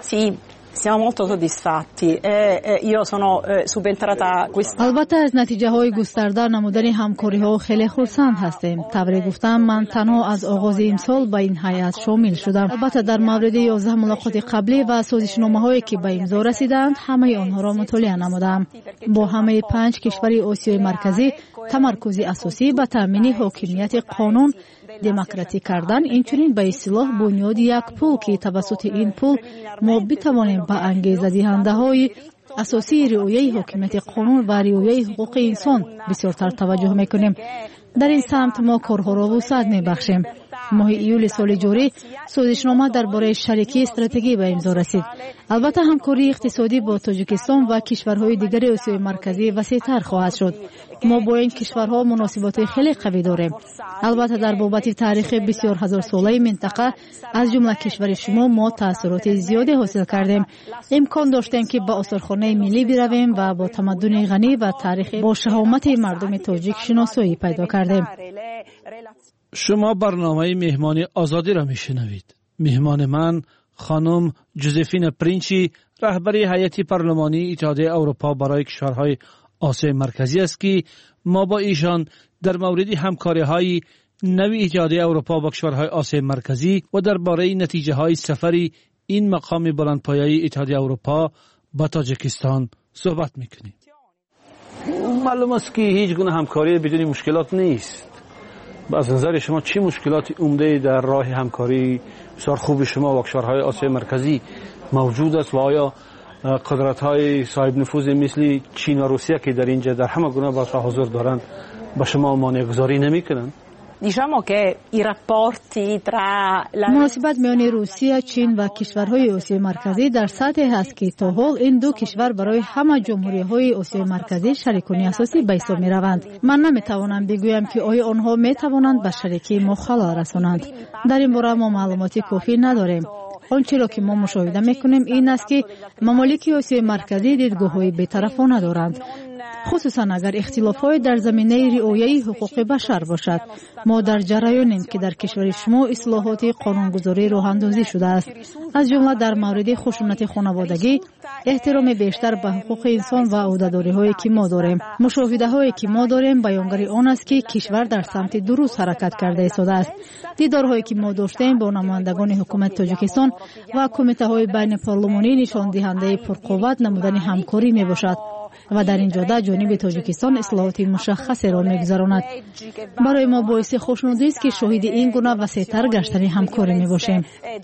البته از نتیجه های گسترده نمودن همکاری ها خیلی خرسند هستیم. طبری گفتم من تنها از آغاز امسال به این هیئت شامل شدم. البته در مورد 11 ملاقات قبلی و سازشنامه هایی که به امضا رسیدند همه آنها را مطالعه نمودم. با همه 5 کشور آسیای مرکزی تمرکز اساسی به تامین حاکمیت قانون، دموکراتی کردن، اینچنین به اصطلاح بنیاد یک پول که توسط این پول ما بتوانیم به انگیزه دهنده های اساسی رعایت حاکمیت قانون و رعایت حقوق انسان بسیارتر توجه میکنیم. در این سمت ما کارها را وسعت میبخشیم. ماه ایول سال جاری سازشنامه درباره شریکی استراتژی به امضا رسید. البته همکاری اقتصادی با تاجیکستان و کشورهای دیگر آسیای مرکزی وسیع‌تر خواهد شد. ما با این کشورها مناسبات خیلی قوی داریم. البته در بابت تاریخ بسیار هزار ساله منطقه از جمله کشور شما ما تأثیرات زیادی حاصل کردیم. امکان داشتیم که با آثارخانه ملی برویم و با تمدن غنی و تاریخ با شهامت مردم تاجیک شناسایی پیدا کردیم. شما برنامه مهمان آزادی را میشنوید. مهمان من خانم جوزفین پرینچی، رهبر هیئت پارلمانی اتحاد اروپا برای کشورهای آسیای مرکزی است که ما با ایشان در مورد همکاری‌های نوی اتحاد اروپا با کشورهای آسیای مرکزی و درباره نتیجه‌های سفر این مقام بلندپایه اتحادیه اروپا با تاجیکستان صحبت میکنیم. معلوم است که هیچ گونه همکاری بدون مشکلات نیست. از نظر شما چه مشکلاتی عمده در راه همکاری بسیار خوب شما و کشورهای آسیای مرکزی موجود است و آیا قدرت‌های صاحب نفوذ مثل چین و روسیه که در اینجا در همه گونه با حضور دارند با شما مانع گذاری نمی‌کنند؟ مناسبت میان روسیه، چین و کشورهای آسیای مرکزی در سطح است که تا حال این دو کشور برای همه جمهوری‌های آسیای مرکزی شریکان اساسی به حساب می‌روند. من نمی‌توانم بگویم که آیا آنها می‌توانند به شریکی ما خلل رسانند. در این باره ما معلومات کافی نداریم. آنچه را که ما مشاهده می‌کنیم این است که ممالک آسیای مرکزی دیدگاه‌های بی‌طرفانه دارند، خصوصا اگر اختلاف‌های در زمینه رعایت حقوق بشر باشد. ما در جریانیم که در کشور شما اصلاحات قانونگذاری راه‌اندازی شده است، از جمله در مورد خشونت خانوادگی، احترام بیشتر به حقوق انسان و عهده‌داری‌هایی که ما داریم. مشاهده‌هایی که ما داریم بیانگر آن است که کشور در سمت درست حرکت کرده ایستاده است. دیدارهایی که ما داشتیم با نمایندگان حکومت تاجیکستان و کمیته‌های بین پارلمانی نشان دهنده پرقوت نمودن همکاری میباشد و در این جهت جانب تاجیکستان اصلاحات مشخصی را می‌گذراند. برای ما باعث خوشنودی است که شاهد این گونه وسیع‌تر گشتن همکاری میباشیم.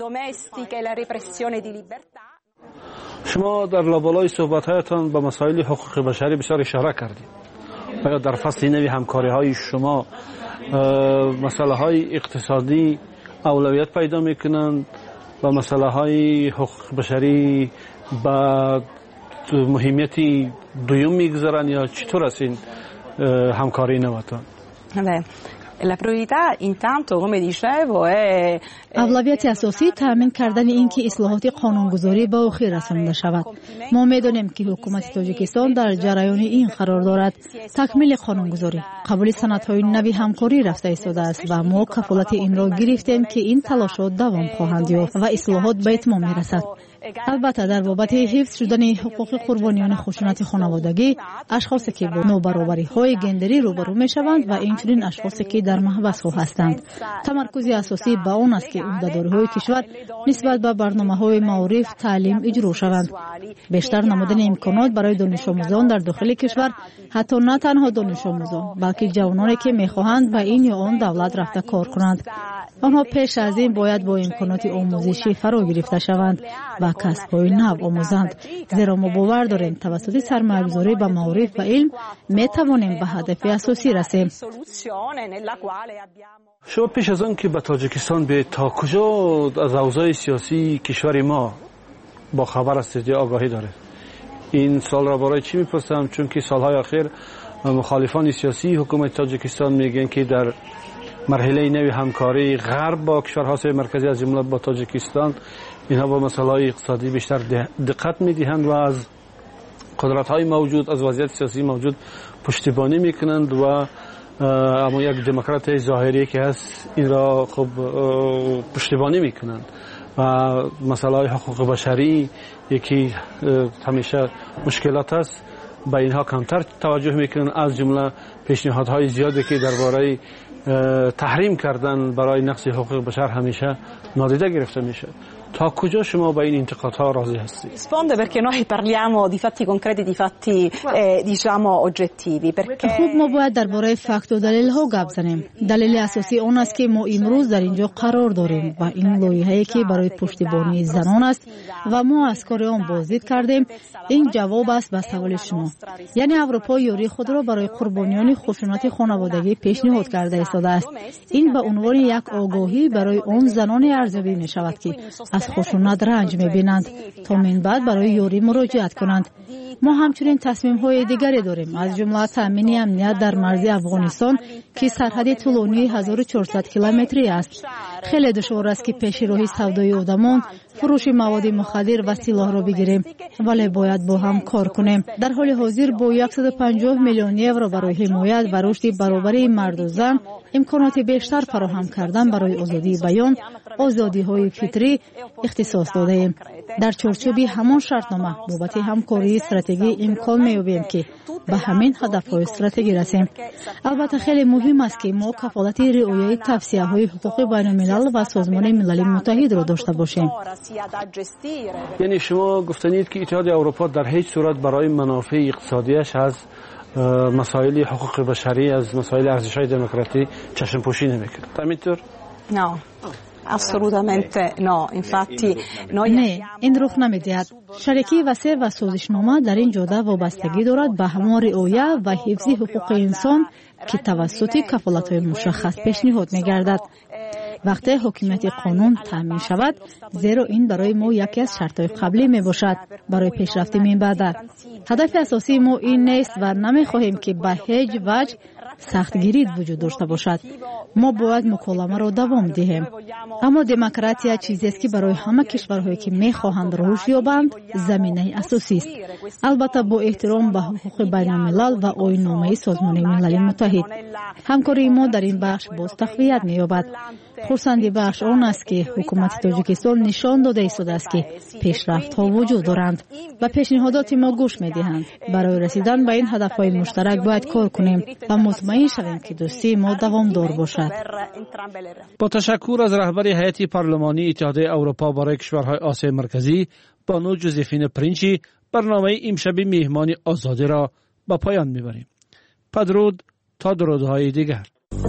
شما در لابلای صحبت‌هایتان به مسائل حقوق بشری بسیار اشاره کردید. آیا در فصل نوی همکاری‌های شما مسائل اقتصادی اولویت پیدا می‌کنند و مسائل حقوق بشری با مهمیت دوم میگذارن یا چطور است این همکاری نواتان؟ اولویت اساسی تامین کردن اینکه اصلاحات قانونگذاری به آخر رسانده شود. ما می‌دانیم که حکومت تاجیکستان در جریان این قرار دارد تکمیل قانونگذاری، قبول سندهای نوی همکاری رفته ایستاده است و ما کفالت این را گرفتیم که این تلاشات دوام خواهند یافت و اصلاحات به اتمام می‌رسد. البته در بابت حفظ شدن حقوق قربانیان خشونت خانوادگی، اشخاصی که با نابرابری‌های گندری روبرو می‌شوند و اینچنین اشخاصی که در محبس‌ها هستند، تمرکز اساسی به آن است که عهده‌دارهای کشور نسبت به برنامه‌های معارف تعلیم اجرا شوند. بیشتر نمودن امکانات برای دانش آموزان در داخل کشور، حتی نه تنها دانش آموزان بلکه جوانانی که می‌خواهند به این یا آن دولت رفته کار کنند، آنها پیش از این باید با امکانات آموزشی فرا گرفته شوند و کسب‌های نو آموزند، زیرا ما باور داریم توسط سرمایه‌گذاری به معارف و علم می‌توانیم به هدف اساسی رسیم. شما پیش از آن که به تاجیکستان بیایید تا کجا از اوضاع سیاسی کشور ما با خبر هستید یا آگاهی داره؟ این سال را برای چی می‌پرسم؟ چون که سالهای اخیر مخالفان سیاسی حکومت تاجیکستان میگن که در مرحله نوی همکاری غرب با کشورهای مرکزی از جمله با تاجیکستان اینها با مسائل اقتصادی بیشتر دقت می‌دهند و از قدرت‌های موجود، از وضعیت سیاسی موجود پشتیبانی می‌کنند و اما یک دموکرات ظاهری که هست این را خب پشتیبانی می‌کنند و مسائل حقوق بشری یکی همیشه مشکلات است، به اینها کمتر توجه می‌کنند. از جمله پیشنهادهای زیادی که درباره تحریم کردن برای نقض حقوق بشر همیشه نادیده گرفته میشه. تا کجا شما با این انتقادها راضی هستید؟ خوب ما باید درباره فکت و دلیل ها گپ زنیم. دلیل اساسی آن است که ما امروز در اینجا قرار داریم و این لایحه‌ای که برای پشتیبانی زنان است و ما از کار آن بازدید کردیم. این جواب است به سوال شما. یعنی اروپا یاری خود را برای قربانیان خشونت خانوادگی پیشنهاد کرده ایستاده است. این به عنوان یک آگاهی برای آن زنان ارزیابی می شود که از خشونت رنج می بینند تا من بعد برای یاری مراجعت کنند. ما همچنین تصمیم های دیگری داریم، از جمله تامین امنیت در مرز افغانستان که سرحد طولانی 1400 کیلومتری است. خیلی دشوار است که پیش روی سودای آدمان، فروش مواد مخدر و سلاح را بگیریم، ولی باید با هم کار کنیم. در حال حاضر با 150 میلیون یورو برای حمایت و رشد برابری مرد و زن، امکانات بیشتر فراهم کردن برای آزادی بیان آزادی‌های فطری اختصاص داده‌ایم. در چارچوب همان شرطنامه بابت همکاری استراتژی امکان می‌یابیم که به همین هدف‌های استراتژی رسیم. البته خیلی مهم است که ما کفالت رعایت توصیه‌های حقوق بین‌الملل و سازمان ملل متحد را داشته باشیم. یعنی شما گفتنید که اتحاد اروپا در هیچ صورت برای منافع اقتصادیش از مسائل حقوق بشری، از مسائل ارزش‌های دموکراسی چشم پوشی نمی‌کند. همینطور؟ نه. Assolutamente no, infatti noi نه، این رخ نمی‌دهد. شریکی وسیع و سازشنامه در این جهت وابستگی دارد به همان رعایت و حفظ حقوق انسان که توسط کفالت‌های مشخص پیشنهاد می‌گردد. وقتی حکومت قانون تامین شود، زیرا این برای ما یکی از شرط‌های قبلی میباشد برای پیشرفت من بعد. هدف اساسی ما این نیست و نمی‌خواهیم که به هیچ وجه سختگیری وجود داشته باشد. ما باید مکالمه را دوام دهیم. اما دموکراسی چیزی است که برای همه کشورهایی که می‌خواهند رشد یابند زمینه اساسی است. البته با احترام به حقوق بین‌الملل و آیین‌نامه سازمان ملل متحد. همکاری ما در این بخش باز تقویت می‌یابد. خرسندی بخش آن است که حکومت تاجیکستان نشان داده ایستاده است که پیشرفت‌ها وجود دارند و پیشنهادات ما گوش می‌دهند. برای رسیدن به این هدف‌های مشترک باید کار کنیم و مطمئن شویم که دوستی ما دوامدار باشد. با تشکر از رهبر هیئت پارلمانی اتحادیه اروپا برای کشورهای آسیای مرکزی بانو جوزفین پرینچی، برنامه امشب میهمانی آزادی را به پایان می‌بریم. بدرود تا درودهای دیگر.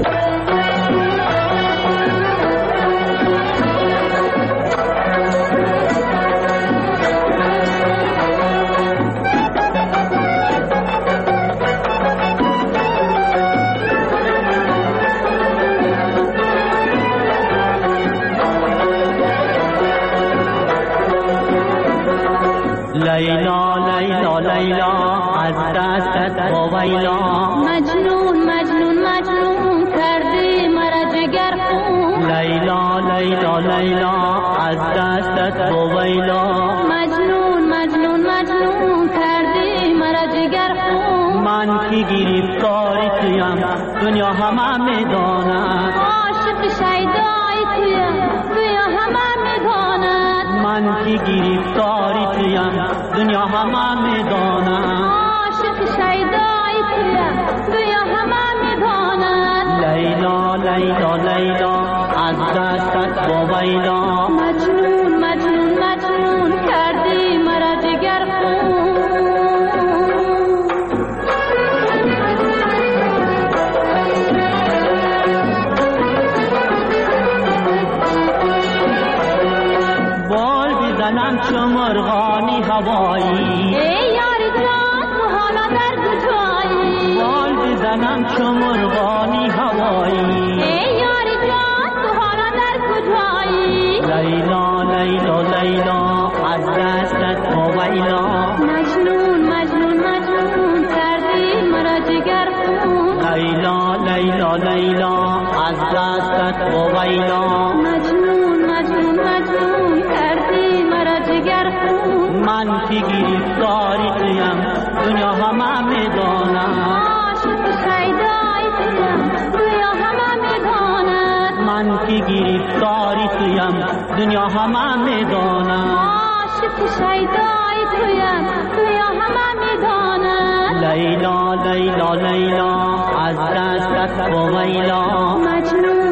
لیلا لیلا لیلا از دستت ویلا مجنون مجنون مجنون کردی مرا جگر خون لیلا لیلا لیلا از دستت ویلا مجنون مجنون مجنون کردی مرا جگر خون من که گرفتاری تویم دنیا همه میداند عاشق شیدای تویم دنیا همه میداند من که گرفتاری تویم دنیا همه میداند عاشق شیدای تویم دنیا همه میداند لیلا لیلا لیلا از دستت ویلا مجنون مجنون مجنون کردی مرا جگر خون بال بزنم چو مرغانی هوایی ای یار جان تو حالا در کجایی بال بزنم چو مرغانی هوایی ای یار جان تو حالا در کجایی لیلا لیلا لیلا از دستت ویلا مجنون مجنون مجنون کردی مرا جگر خون لیلا لیلا لیلا از دستت ویلا مجنون مجنون مجنون کردی مرا جگر خون من که گرفتاری تویم دنیا همه میداند عاشق شیدای تویم دنیا همه میداند من که گرفتاری تویم دنیا همه میداند عاشق شیدای تویم دنیا همه میداند لیلا لیلا لیلا از دستت ویلا مجنون